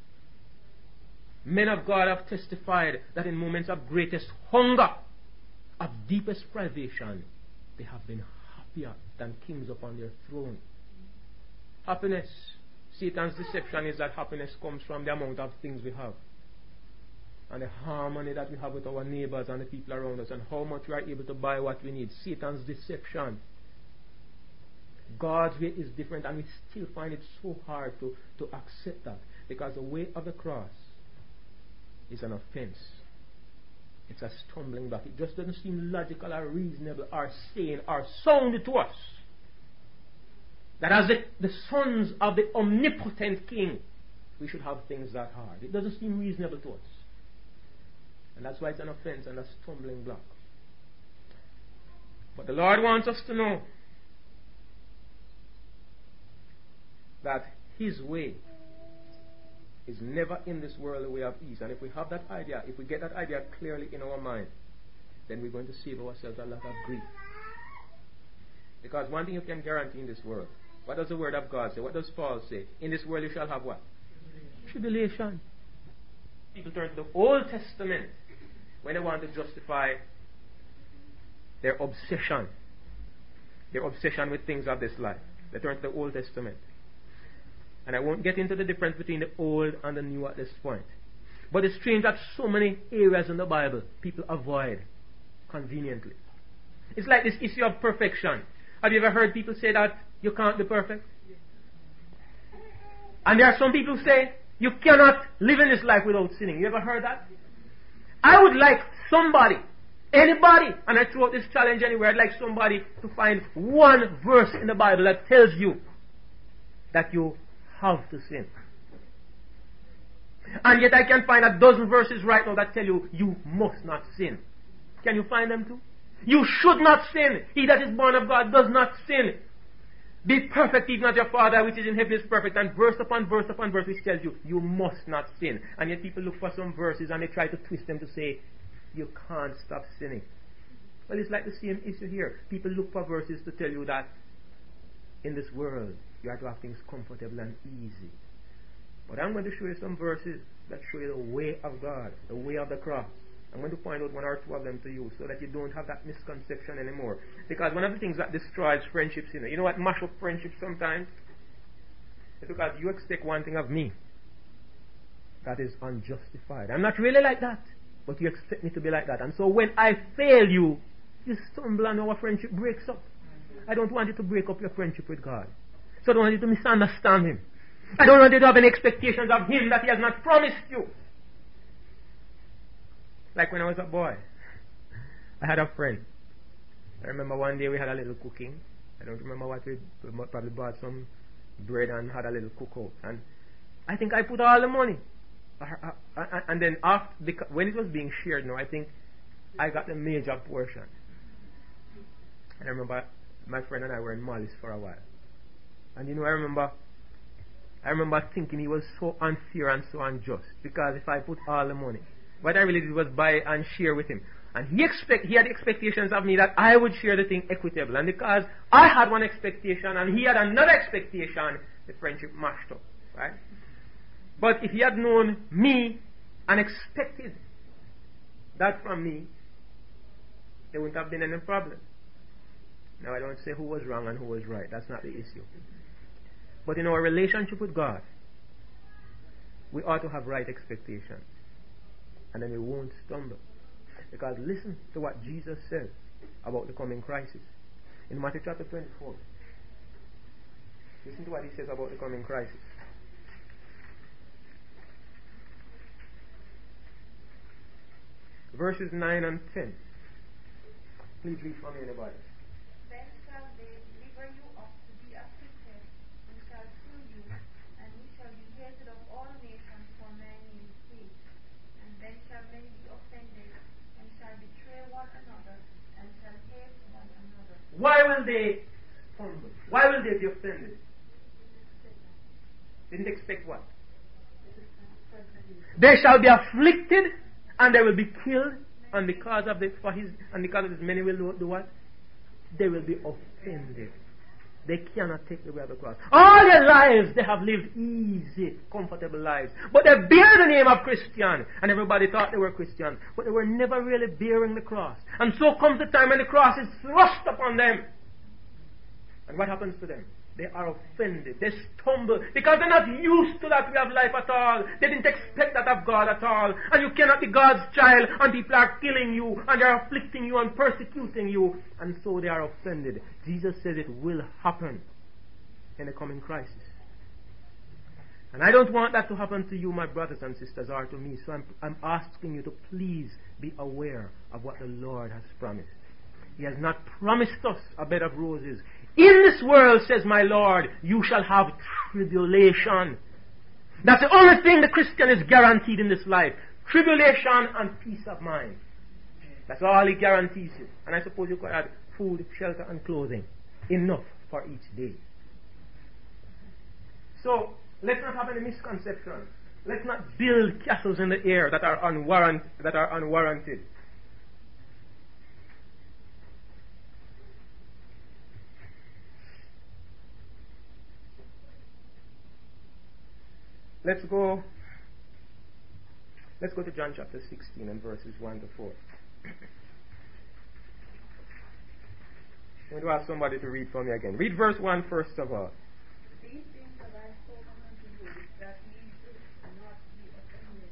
Men of God have testified that in moments of greatest hunger, of deepest privation, they have been happier than kings upon their throne. Happiness. Satan's deception is that happiness comes from the amount of things we have, and the harmony that we have with our neighbors and the people around us, and how much we are able to buy what we need. Satan's deception. God's way is different, and we still find it so hard to, to accept that, because the way of the cross is an offense. It's a stumbling block. It just doesn't seem logical or reasonable or sane or sound to us that as the, the sons of the omnipotent King, we should have things that hard. It doesn't seem reasonable to us. And that's why it's an offense and a stumbling block. But the Lord wants us to know that His way is never in this world a way of ease. And if we have that idea, if we get that idea clearly in our mind, then we're going to save ourselves a lot of grief. Because one thing you can guarantee in this world, what does the word of God say? What does Paul say? In this world you shall have what? Tribulation. People turn to the Old Testament when they want to justify their obsession. Their obsession with things of this life. They turn to the Old Testament. And I won't get into the difference between the old and the new at this point. But it's strange that so many areas in the Bible people avoid conveniently. It's like this issue of perfection. Have you ever heard people say that you can't be perfect? And there are some people who say you cannot live in this life without sinning. You ever heard that? I would like somebody, anybody, and I throw out this challenge anywhere, I'd like somebody to find one verse in the Bible that tells you that you have to sin. And yet I can find a dozen verses right now that tell you you must not sin. Can you find them too? You should not sin. He that is born of God does not sin. Be perfect even as your Father which is in heaven is perfect. And verse upon verse upon verse which tells you you must not sin. And yet people look for some verses and they try to twist them to say you can't stop sinning. Well, it's like the same issue here. People look for verses to tell you that in this world you have to have things comfortable and easy. But I'm going to show you some verses that show you the way of God, the way of the cross. I'm going to point out one or two of them to you so that you don't have that misconception anymore. Because one of the things that destroys friendships, you know, you know what mash up friendships sometimes? It's because you expect one thing of me that is unjustified. I'm not really like that, but you expect me to be like that. And so when I fail you, you stumble and our friendship breaks up. I don't want you to break up your friendship with God. So I don't want you to misunderstand Him. I don't want you to have any expectations of Him that He has not promised you. Like when I was a boy, I had a friend. I remember one day we had a little cooking. I don't remember what we, we probably bought some bread and had a little cookout. And I think I put all the money. And then after, when it was being shared now, I think I got the major portion. And I remember my friend and I were in Malice for a while. And you know, I remember I remember thinking he was so unfair and so unjust. Because if I put all the money, what I really did was buy and share with him. And he expect he had expectations of me that I would share the thing equitable. And because I had one expectation and he had another expectation, the friendship mashed up. Right? But if he had known me and expected that from me, there wouldn't have been any problem. Now I don't say who was wrong and who was right. That's not the issue. But in our relationship with God, we ought to have right expectation. And then we won't stumble. Because listen to what Jesus says about the coming crisis. In Matthew chapter twenty-four. Listen to what he says about the coming crisis. Verses nine and ten. Please read for me, anybody. Then shall they deliver you up to be afflicted, and shall kill you, and you shall be hated of all nations for my name's sake. And then shall many be offended, and shall betray one another, and shall hate one another. Why will they stumble? Why will they be offended? Didn't expect what? They shall be afflicted, and they will be killed, and because of the for his and because of this, many will do, do what? They will be offended. They cannot take the way of the cross. All their lives they have lived easy, comfortable lives, but they bear the name of Christian, and everybody thought they were Christians, but they were never really bearing the cross. And so comes the time when the cross is thrust upon them, and what happens to them? They are offended. They stumble because they're not used to that way of life at all. They didn't expect that of God at all. And you cannot be God's child and people are killing you and they are afflicting you and persecuting you. And so they are offended. Jesus says it will happen in the coming crisis. And I don't want that to happen to you, my brothers and sisters, or to me. So I'm, I'm asking you to please be aware of what the Lord has promised. He has not promised us a bed of roses. In this world, says my Lord, you shall have tribulation. That's the only thing the Christian is guaranteed in this life. Tribulation and peace of mind. That's all he guarantees you. And I suppose you could add food, shelter and clothing. Enough for each day. So, let's not have any misconceptions. Let's not build castles in the air that are unwarrant, that are unwarranted. Let's go Let's go to John chapter sixteen and verses one to four. I'm going to ask somebody to read for me again. Read verse one first of all. These things have I spoken unto you, that ye should not be offended.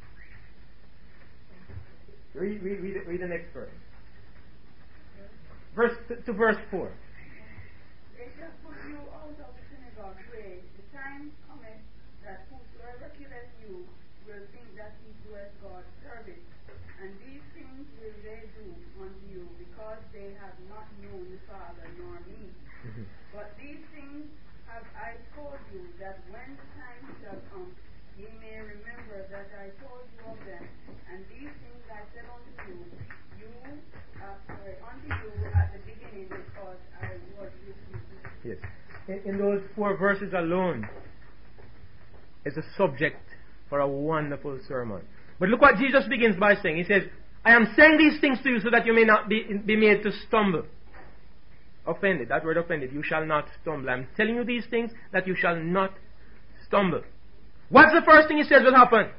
Read, read, read, read the next verse. Verse to, to verse four. They shall put you out of the synagogue way. The time cometh that whosoever killeth you will think that he doeth God service. And these things will they do unto you, because they have not known the Father nor me. Mm-hmm. But these things have I told you, that when the time shall come, ye may remember that I told you of them. And these things I said unto you, you uh, sorry, unto you at the beginning, because I was with you. Yes. In, in those four verses alone is a subject for a wonderful sermon. But look what Jesus begins by saying. He says, I am saying these things to you so that you may not be, be made to stumble. Offended. That word offended. You shall not stumble. I'm telling you these things that you shall not stumble. What's the first thing he says will happen?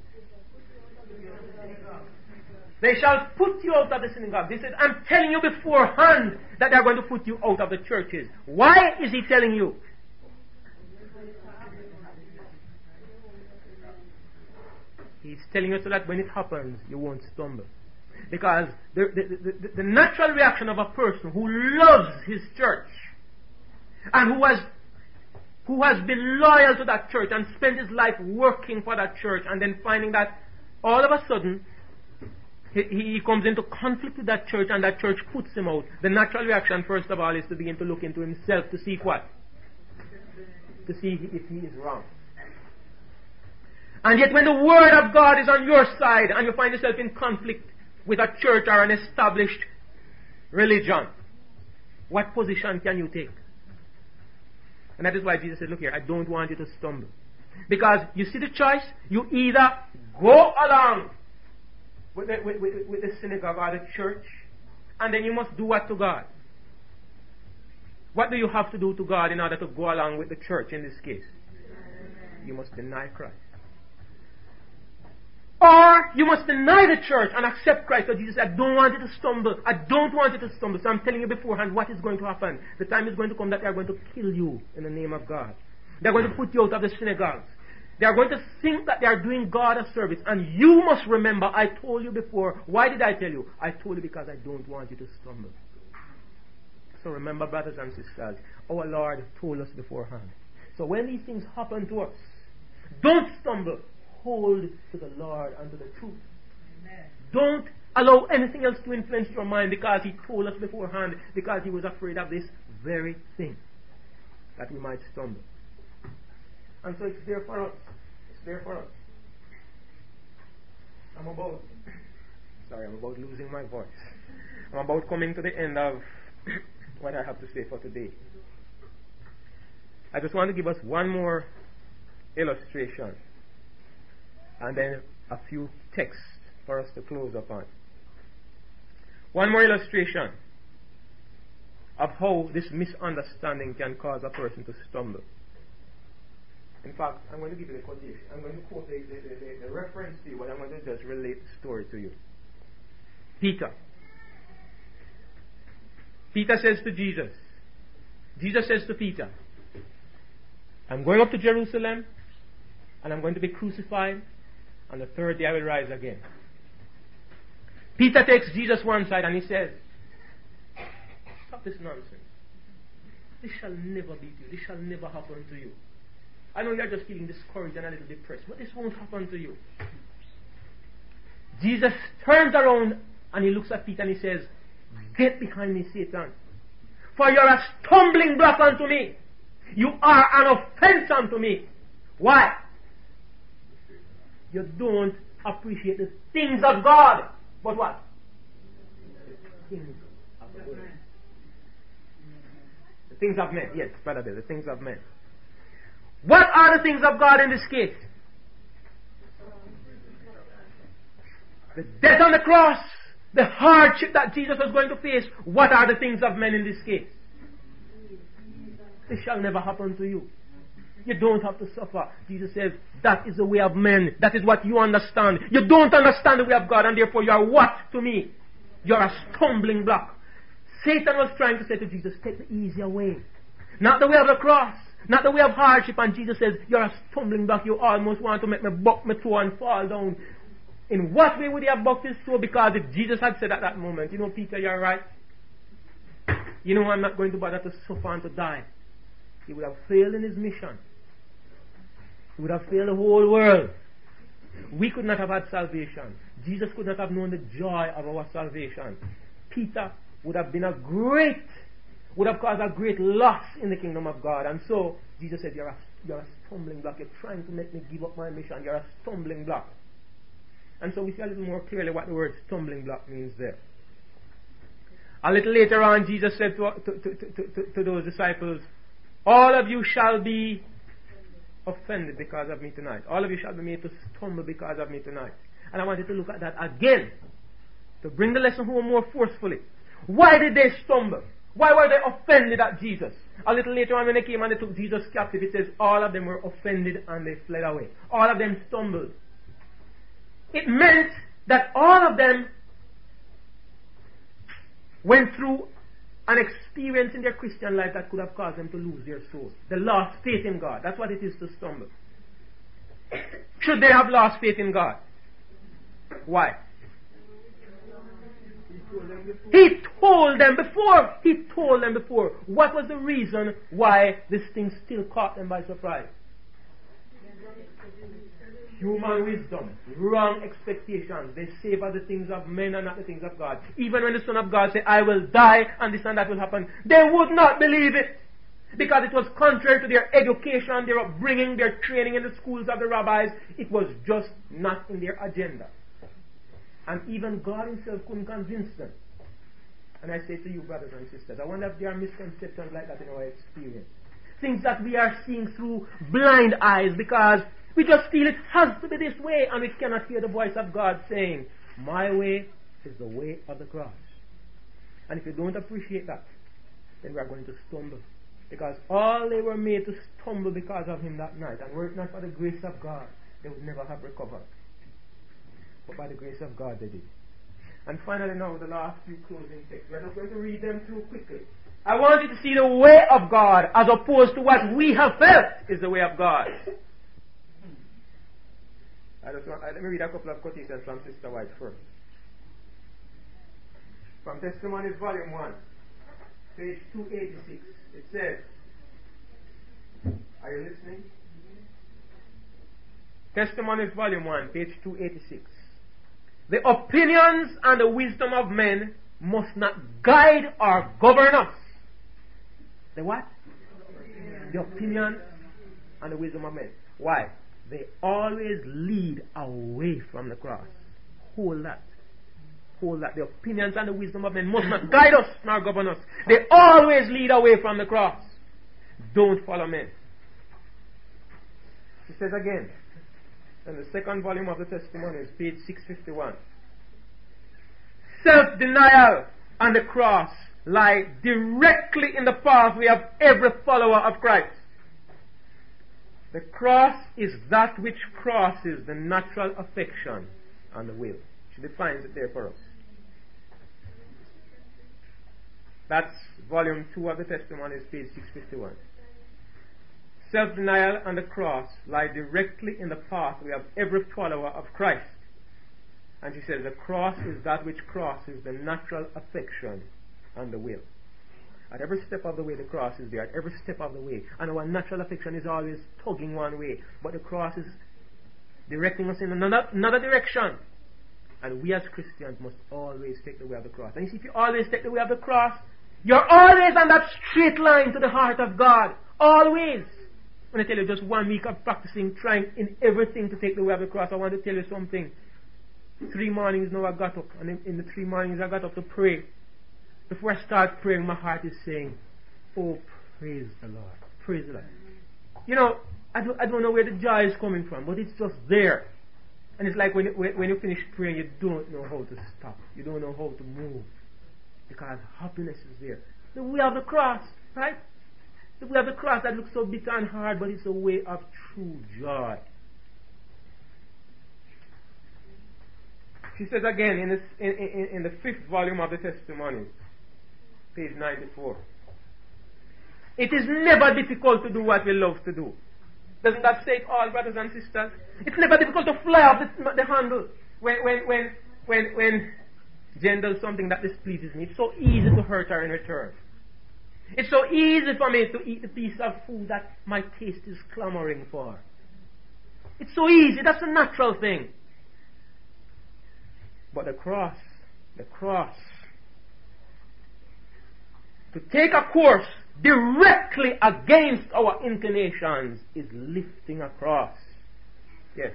They shall put you out of the synagogue. He says, I'm telling you beforehand that they're going to put you out of the churches. Why is he telling you? He's telling you so that when it happens, you won't stumble. Because the, the, the, the natural reaction of a person who loves his church and who has who has been loyal to that church and spent his life working for that church and then finding that all of a sudden he, he comes into conflict with that church and that church puts him out. The natural reaction, first of all, is to begin to look into himself to see what? To see if he is wrong. And yet when the word of God is on your side and you find yourself in conflict with a church or an established religion, what position can you take? And that is why Jesus said, look here, I don't want you to stumble. Because you see the choice? You either go along with the, with, with, with the synagogue or the church, and then you must do what to God? What do you have to do to God in order to go along with the church in this case? You must deny Christ. Or you must deny the church and accept Christ. So Jesus said, I don't want you to stumble. I don't want you to stumble. So I'm telling you beforehand what is going to happen. The time is going to come that they are going to kill you in the name of God. They're going to put you out of the synagogues. They are going to think that they are doing God a service. And you must remember, I told you before. Why did I tell you? I told you because I don't want you to stumble. So remember, brothers and sisters, our Lord told us beforehand. So when these things happen to us, don't stumble. Hold to the Lord and to the truth. Amen. Don't allow anything else to influence your mind, because He told us beforehand, because He was afraid of this very thing, that we might stumble. And so it's there for us. It's there for us. I'm about, sorry, I'm about losing my voice. I'm about coming to the end of what I have to say for today. I just want to give us one more illustration, and then a few texts for us to close upon. One more illustration of how this misunderstanding can cause a person to stumble. In fact, I'm going to give you the quotation. I'm going to quote the, the, the, the reference to you, but I'm going to just relate the story to you. Peter. Peter says to Jesus, Jesus says to Peter, I'm going up to Jerusalem, and I'm going to be crucified, and the third day I will rise again. Peter takes Jesus one side and he says, stop this nonsense. This shall never be to you. This shall never happen to you. I know you're just feeling discouraged and a little depressed, but this won't happen to you. Jesus turns around and he looks at Peter and he says, get behind me, Satan, for you're a stumbling block unto me. You are an offense unto me. Why? You don't appreciate the things of God. But what? The things of the world. The things of men. Yes, Brother Bill, the things of men. What are the things of God in this case? The death on the cross, the hardship that Jesus was going to face. What are the things of men in this case? This shall never happen to you. You don't have to suffer. Jesus says, that is the way of men. That is what you understand. You don't understand the way of God, and therefore you are what to me? You are a stumbling block. Satan was trying to say to Jesus, take the easier way. Not the way of the cross. Not the way of hardship. And Jesus says, you're a stumbling block. You almost want to make me buck my toe and fall down. In what way would he have bucked his toe? Because if Jesus had said at that moment, you know, Peter, you're right. You know, I'm not going to bother to suffer and to die. He would have failed in his mission. He would have failed the whole world. We could not have had salvation. Jesus could not have known the joy of our salvation. Peter would have been a great, would have caused a great loss in the kingdom of God. And so, Jesus said, you're a, you're a stumbling block. You're trying to make me give up my mission. You're a stumbling block. And so we see a little more clearly what the word stumbling block means there. A little later on, Jesus said to, to, to, to, to, to those disciples, all of you shall be offended because of me tonight. All of you shall be made to stumble because of me tonight. And I wanted to look at that again, to bring the lesson home more forcefully. Why did they stumble? Why were they offended at Jesus? A little later on when they came and they took Jesus captive, it says all of them were offended and they fled away. All of them stumbled. It meant that all of them went through an experience in their Christian life that could have caused them to lose their soul. They lost faith in God. That's what it is to stumble. Should they have lost faith in God? Why? He told them before. He told them before. What was the reason why this thing still caught them by surprise? Human wisdom, wrong expectations. They savor the things of men and not the things of God. Even when the Son of God said, I will die and this and that will happen, they would not believe it. Because it was contrary to their education, their upbringing, their training in the schools of the rabbis. It was just not in their agenda. And even God himself couldn't convince them. And I say to you, brothers and sisters, I wonder if there are misconceptions like that in our experience. Things that we are seeing through blind eyes because we just feel it has to be this way, and we cannot hear the voice of God saying, my way is the way of the cross. And if you don't appreciate that, then we are going to stumble. Because all they were made to stumble because of him that night. And were it not for the grace of God, they would never have recovered. But by the grace of God, they did. And finally now, the last few closing texts. We're just going to read them through quickly. I want you to see the way of God as opposed to what we have felt is the way of God. I just want, uh, let me read a couple of quotations from Sister White first. From Testimonies, Volume one, page two eighty-six. It says, are you listening? Testimonies, Volume one, page two eighty-six. The opinions and the wisdom of men must not guide or govern us. The what? The opinions and the wisdom of men. Why? They always lead away from the cross. Hold that. Hold that. The opinions and the wisdom of men must not guide us nor govern us. They always lead away from the cross. Don't follow men. He says again, in the second volume of the Testimonies, page six fifty-one. Self-denial and the cross lie directly in the pathway of every follower of Christ. The cross is that which crosses the natural affection and the will. She defines it there for us. That's volume two of the Testimonies, page six fifty-one. Self-denial and the cross lie directly in the pathway of every follower of Christ. And she says the cross is that which crosses the natural affection and the will. At every step of the way, the cross is there. At every step of the way. And our natural affection is always tugging one way. But the cross is directing us in another, another direction. And we as Christians must always take the way of the cross. And you see, if you always take the way of the cross, you're always on that straight line to the heart of God. Always. When I tell you just one week of practicing, trying in everything to take the way of the cross, I want to tell you something. Three mornings now I got up. And in, in the three mornings I got up to pray. Before I start praying, my heart is saying, oh, praise the Lord. Praise the Lord. You know, I don't, I don't know where the joy is coming from, but it's just there. And it's like when you, when you finish praying, you don't know how to stop. You don't know how to move. Because happiness is there. The way of the cross, right? The way of the cross that looks so bitter and hard, but it's a way of true joy. She says again in, this, in, in, in the fifth volume of the Testimonies, page ninety-four. It is never difficult to do what we love to do. Doesn't that say it all, brothers and sisters? It's never difficult to fly off the, the handle when when when when when Jen does something that displeases me. It's so easy to hurt her in return. It's so easy for me to eat the piece of food that my taste is clamoring for. It's so easy. That's a natural thing. But the cross, the cross, to take a course directly against our inclinations is lifting a cross. Yes.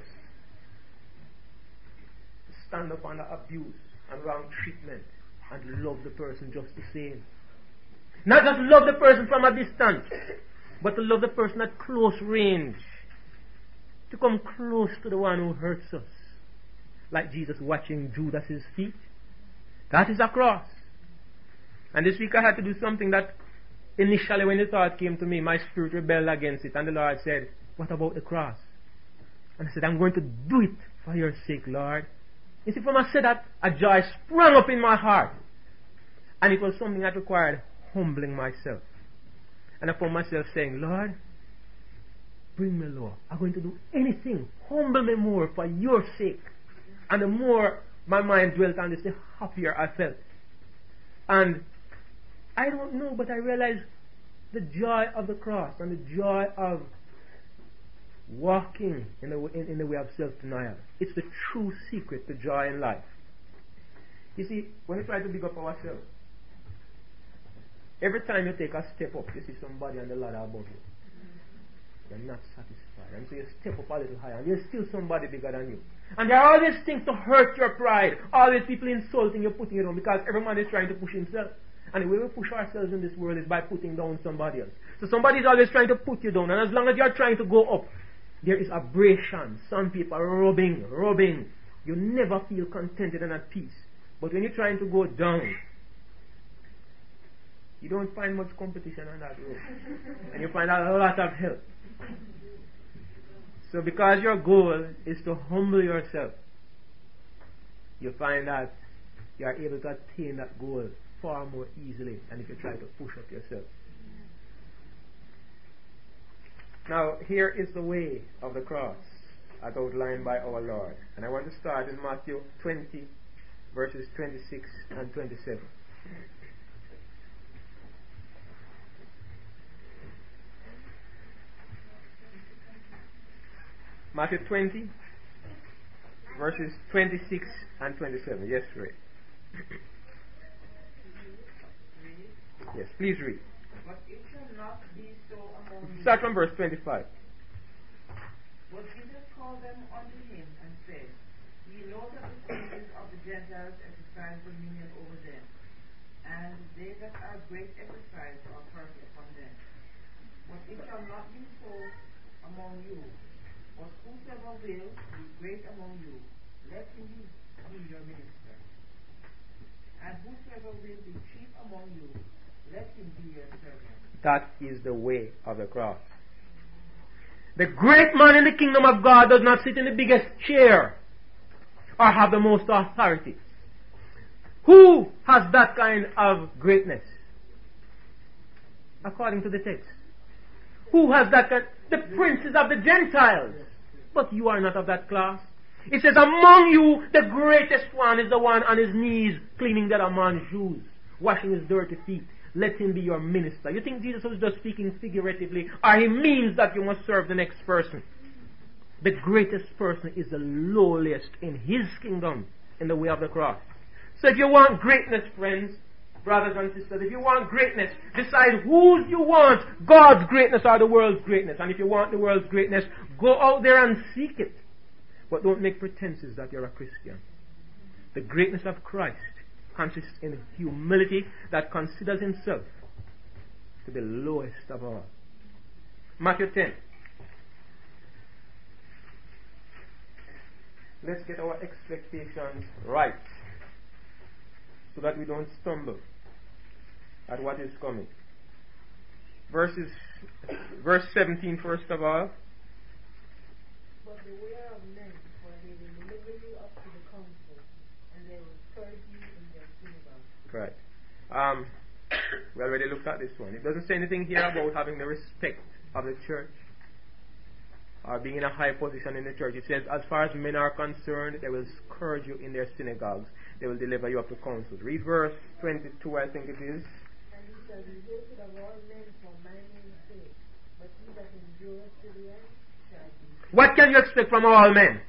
To stand up under abuse and wrong treatment and love the person just the same. Not just love the person from a distance, but to love the person at close range. To come close to the one who hurts us. Like Jesus watching Judas's feet. That is a cross. And this week I had to do something that initially when the thought came to me, my spirit rebelled against it. And the Lord said, what about the cross? And I said, I'm going to do it for your sake, Lord. You see, when I said that, a joy sprang up in my heart. And it was something that required humbling myself. And I found myself saying, Lord, bring me low. I'm going to do anything. Humble me more for your sake. And the more my mind dwelt on this, the happier I felt. And I don't know, but I realized the joy of the cross and the joy of walking in the, in, in the way of self-denial. It's the true secret to joy in life. You see, when we try to big up ourselves, every time you take a step up, you see somebody on the ladder above you. You're not satisfied. And so you step up a little higher, and there's still somebody bigger than you. And there are always things to hurt your pride. Always people insulting you, putting you down, because every man is trying to push himself. And the way we push ourselves in this world is by putting down somebody else. So somebody is always trying to put you down. And as long as you're trying to go up, there is abrasion. Some people are rubbing, rubbing. You never feel contented and at peace. But when you're trying to go down, you don't find much competition on that road. And you find a lot of help. So because your goal is to humble yourself, you find that you are able to attain that goal far more easily than if you try to push up yourself. Now, here is the way of the cross. as outlined by our Lord. And I want to start in Matthew twenty, verses twenty-six and twenty-seven. Matthew twenty, verses twenty-six and twenty-seven. Yes, read. Yes, please read. But it shall not be so among you. Start from verse twenty-five. But Jesus called them unto him and said, Ye know that the princes of the Gentiles exercise dominion over them, and they that are great exercise are perfect from them. But it shall not be so among you. But whosoever will be great among you, let him be, be your minister. And whosoever will be chief among you, let him be your servant. That is the way of the cross. The great man in the kingdom of God does not sit in the biggest chair or have the most authority. Who has that kind of greatness? According to the text. Who has that kind? The princes of the Gentiles. But you are not of that class. It says, among you, the greatest one is the one on his knees cleaning the other man's shoes, washing his dirty feet. Let him be your minister. You think Jesus was just speaking figuratively, or he means that you must serve the next person? The greatest person is the lowliest in his kingdom in the way of the cross. So if you want greatness, friends, brothers and sisters, if you want greatness, decide who you want, God's greatness or the world's greatness. And if you want the world's greatness, go out there and seek it. But don't make pretenses that you're a Christian. The greatness of Christ consists in humility that considers himself to be lowest of all. Matthew ten. Let's get our expectations right so that we don't stumble at what is coming. Verses, verse seventeen, first of all. But beware of men, for they will deliver you up to the council, and they will scourge you in their synagogues. Right. Um, we already looked at this one. It doesn't say anything here about having the respect of the church or being in a high position in the church. It says, as far as men are concerned, they will scourge you in their synagogues. They will deliver you up to councils. Read verse twenty-two, I think it is. And you shall be hated of all men for my name's sake, but he that endureth to the end shall be. What can you expect from all men?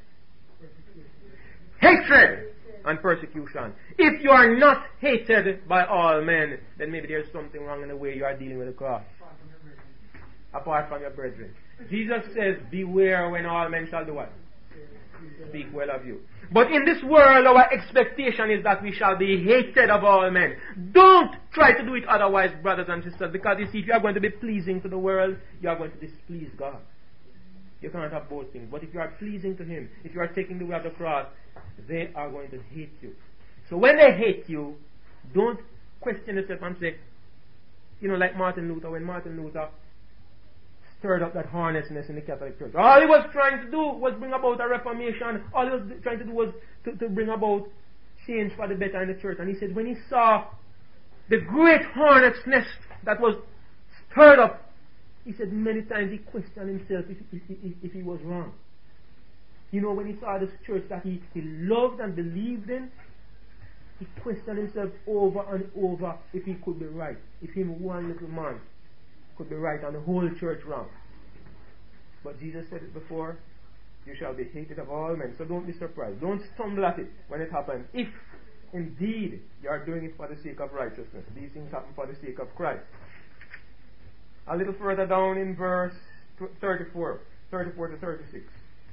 Hatred and persecution. If you are not hated by all men, then maybe there's something wrong in the way you are dealing with the cross. Apart from your brethren. Jesus says, beware when all men shall do what? Speak well of you. But in this world, our expectation is that we shall be hated of all men. Don't try to do it otherwise, brothers and sisters, because you see, if you are going to be pleasing to the world, you are going to displease God. You cannot have both things. But if you are pleasing to him, if you are taking the way of the cross, they are going to hate you. So when they hate you, don't question yourself and say, you know, like Martin Luther, when Martin Luther stirred up that hornetness in the Catholic Church. All he was trying to do was bring about a reformation. All he was trying to do was to, to bring about change for the better in the church. And he said when he saw the great hornet's nest that was stirred up, he said many times he questioned himself if, if, if, if he was wrong. You know, when he saw this church that he, he loved and believed in, he questioned himself over and over if he could be right. If him, one little man, could be right and the whole church wrong. But Jesus said it before, you shall be hated of all men. So don't be surprised. Don't stumble at it when it happens. If indeed you are doing it for the sake of righteousness, these things happen for the sake of Christ. A little further down in verse thirty-four, thirty-four to thirty-six.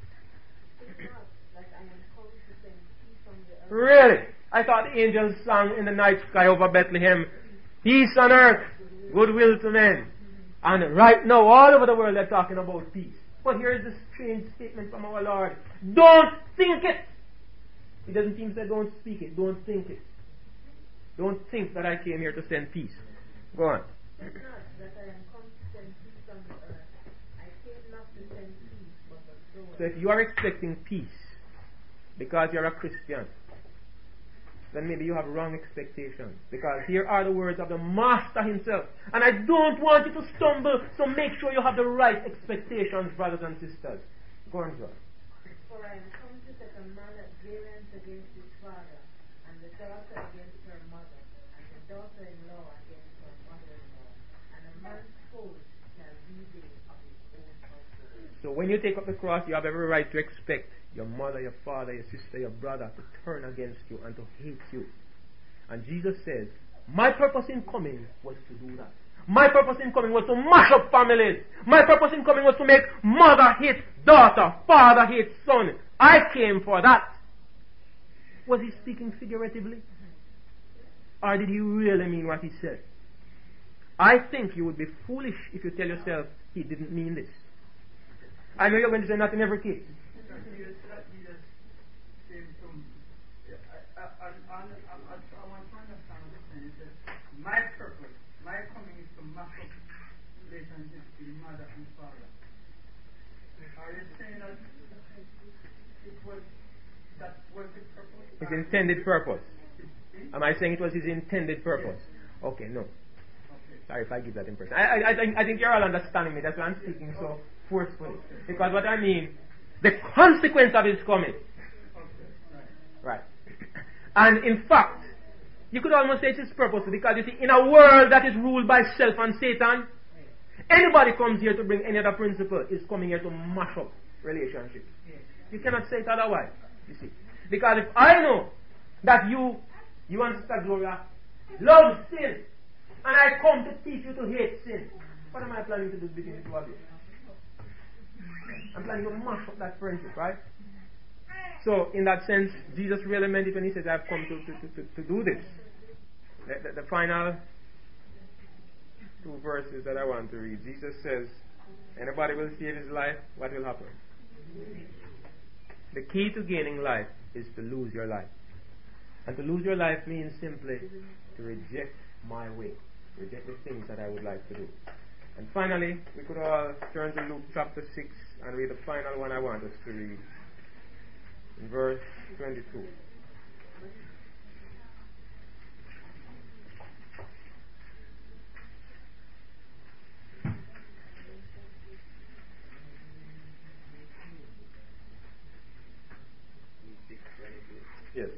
Really? I thought the angels sang in the night sky over Bethlehem, peace on earth, goodwill to men. And right now, all over the world, they're talking about peace. But here is the strange statement from our Lord. Don't think it. It doesn't seem to say don't speak it. Don't think it. Don't think that I came here to send peace. Go on. It's not that I am come to send peace on the earth. I came not to send peace, but a sword. So if you are expecting peace because you're a Christian, then maybe you have wrong expectations. Because here are the words of the Master himself. And I don't want you to stumble, so make sure you have the right expectations, brothers and sisters. Go on, John. For I am come to set a man at variance against his father, and the daughter against her mother, and the daughter-in-law against her mother-in-law, and a man's foes shall be they of his own household. So when you take up the cross, you have every right to expect your mother, your father, your sister, your brother to turn against you and to hate you. And Jesus says, my purpose in coming was to do that. My purpose in coming was to mash up families. My purpose in coming was to make mother hate daughter, father hate son. I came for that. Was he speaking figuratively? Or did he really mean what he said? I think you would be foolish if you tell yourself he didn't mean this. I know you're going to say not in every case. My purpose, my coming is to mash up relationships between mother and father. Are you saying that it was, that was his purpose? His intended purpose. Am I saying it was his intended purpose? Yes. Okay, no. Okay. Sorry if I give that impression. I, I, I, think, I think you're all understanding me. That's why I'm speaking so forcefully. Because what I mean, the consequence of his coming. Okay. Right. Right. And in fact, you could almost say it's his purpose, because you see, in a world that is ruled by self and Satan, anybody comes here to bring any other principle is coming here to mash up relationships. You cannot say it otherwise, you see. Because if I know that you, you and Sister Gloria love sin, and I come to teach you to hate sin, what am I planning to do between the two of you? I'm planning to mash up that friendship, right? So, in that sense, Jesus really meant it when he says, I've come to, to, to, to do this. The, the, the final two verses that I want to read. Jesus says, anybody will save his life, what will happen? The key to gaining life is to lose your life. And to lose your life means simply to reject my way, reject the things that I would like to do. And finally, we could all turn to Luke chapter six and read the final one I want us to read. In verse twenty-two. Yes.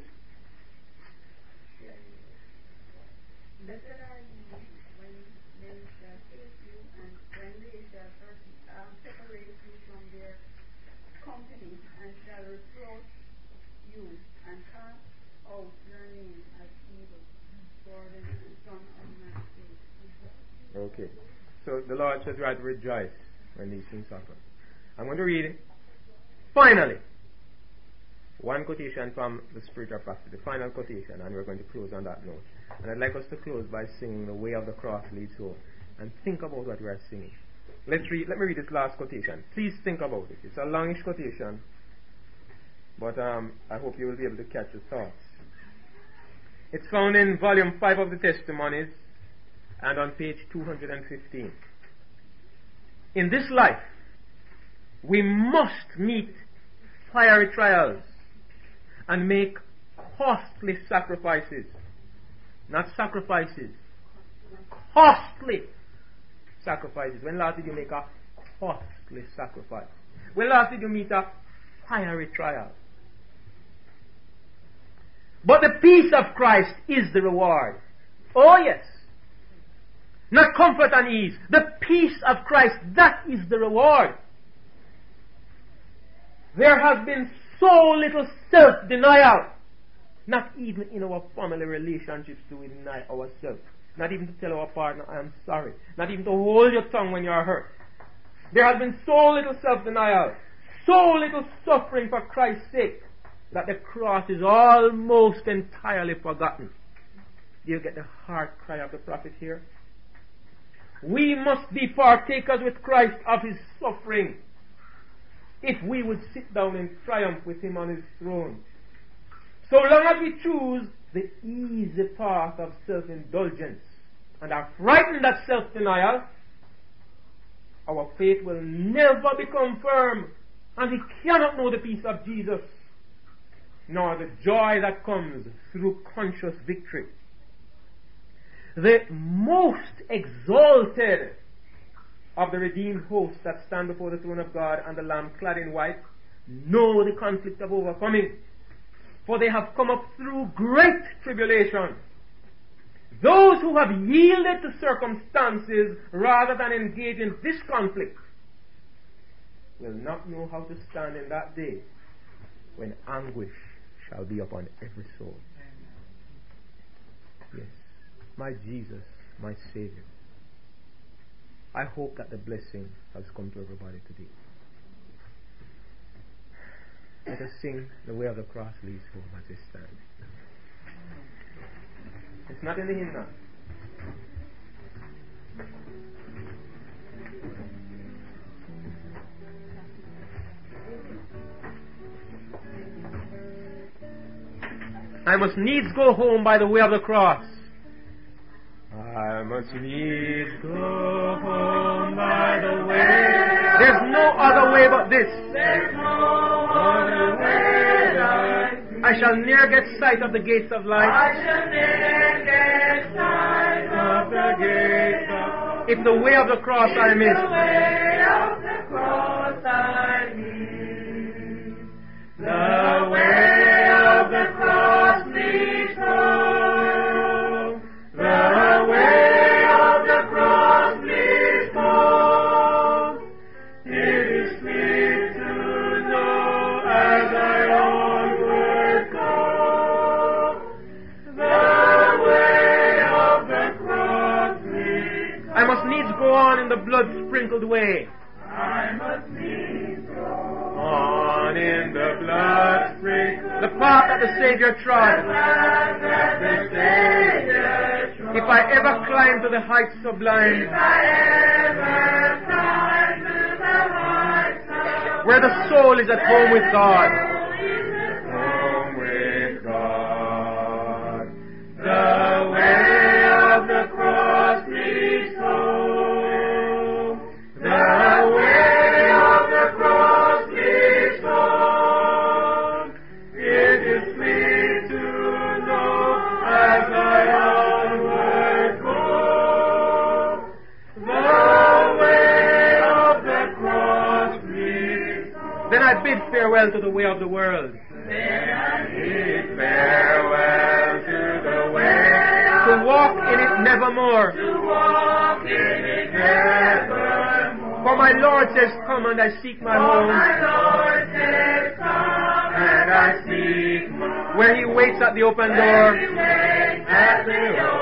Blessed are ye when men shall hate you, and when they shall um, separate you from their company, and shall reproach you, and cast out your name as evil for the Son of Man's sake. Okay. So the Lord says, right, rejoice when these things happen. I'm going to read it. Finally, one quotation from the Spiritual Prophecy, the final quotation, and we're going to close on that note. And I'd like us to close by singing The Way of the Cross Leads Home. And think about what we are singing. Let's read, let me read this last quotation. Please think about it. It's a longish quotation, but um, I hope you will be able to catch the thoughts. It's found in volume five of the Testimonies and on page two hundred fifteen. In this life, we must meet fiery trials and make costly sacrifices. Not sacrifices. Costly sacrifices. When last did you make a costly sacrifice? When last did you meet a fiery trial? But the peace of Christ is the reward. Oh yes. Not comfort and ease. The peace of Christ, that is the reward. There has been so little self-denial. Not even in our family relationships do we deny ourselves. Not even to tell our partner, I am sorry. Not even to hold your tongue when you are hurt. There has been so little self-denial, so little suffering for Christ's sake, that the cross is almost entirely forgotten. Do you get the heart cry of the prophet here? We must be partakers with Christ of his suffering, if we would sit down in triumph with him on his throne. So long as we choose the easy path of self-indulgence and are frightened at self-denial, our faith will never become firm, and we cannot know the peace of Jesus, nor the joy that comes through conscious victory. The most exalted of the redeemed hosts that stand before the throne of God and the Lamb clad in white know the conflict of overcoming. For they have come up through great tribulation. Those who have yielded to circumstances rather than engage in this conflict will not know how to stand in that day when anguish shall be upon every soul. Yes, my Jesus, my Savior. I hope that the blessing has come to everybody today. Let us sing The Way of the Cross Leads Home as we stand. It's not in the hymn now. I must needs go home by the way of the cross. I must needs go home by the way. There's no other way but this. There's no other way but I shall ne'er get sight of the gates of life. I shall ne'er get sight of the gates of If the way of the cross I miss. The way of the cross I miss. The way of the cross leads home. The way of the cross leads home. It is sweet to know as I onward go. The way of the cross leads home. I must needs go on in the blood-sprinkled way. I must needs go on in the blood-sprinkled. The path that the Savior trod. The path that the Savior trod. If I ever climb to the heights sublime. If I ever climb to the heights sublime. Where the soul is at home with God. Home with God. The way of the cross leads home. The way of the cross leads home. It is sweet to know as I onward go. The way of the cross leads home. Then I bid farewell to the way of the world. Then I bid farewell to the way. To walk in it nevermore. To walk in it nevermore. For my Lord says, come and I seek my home. For my Lord says, come and I seek my home. Where he waits at the open door. Where he waits at the open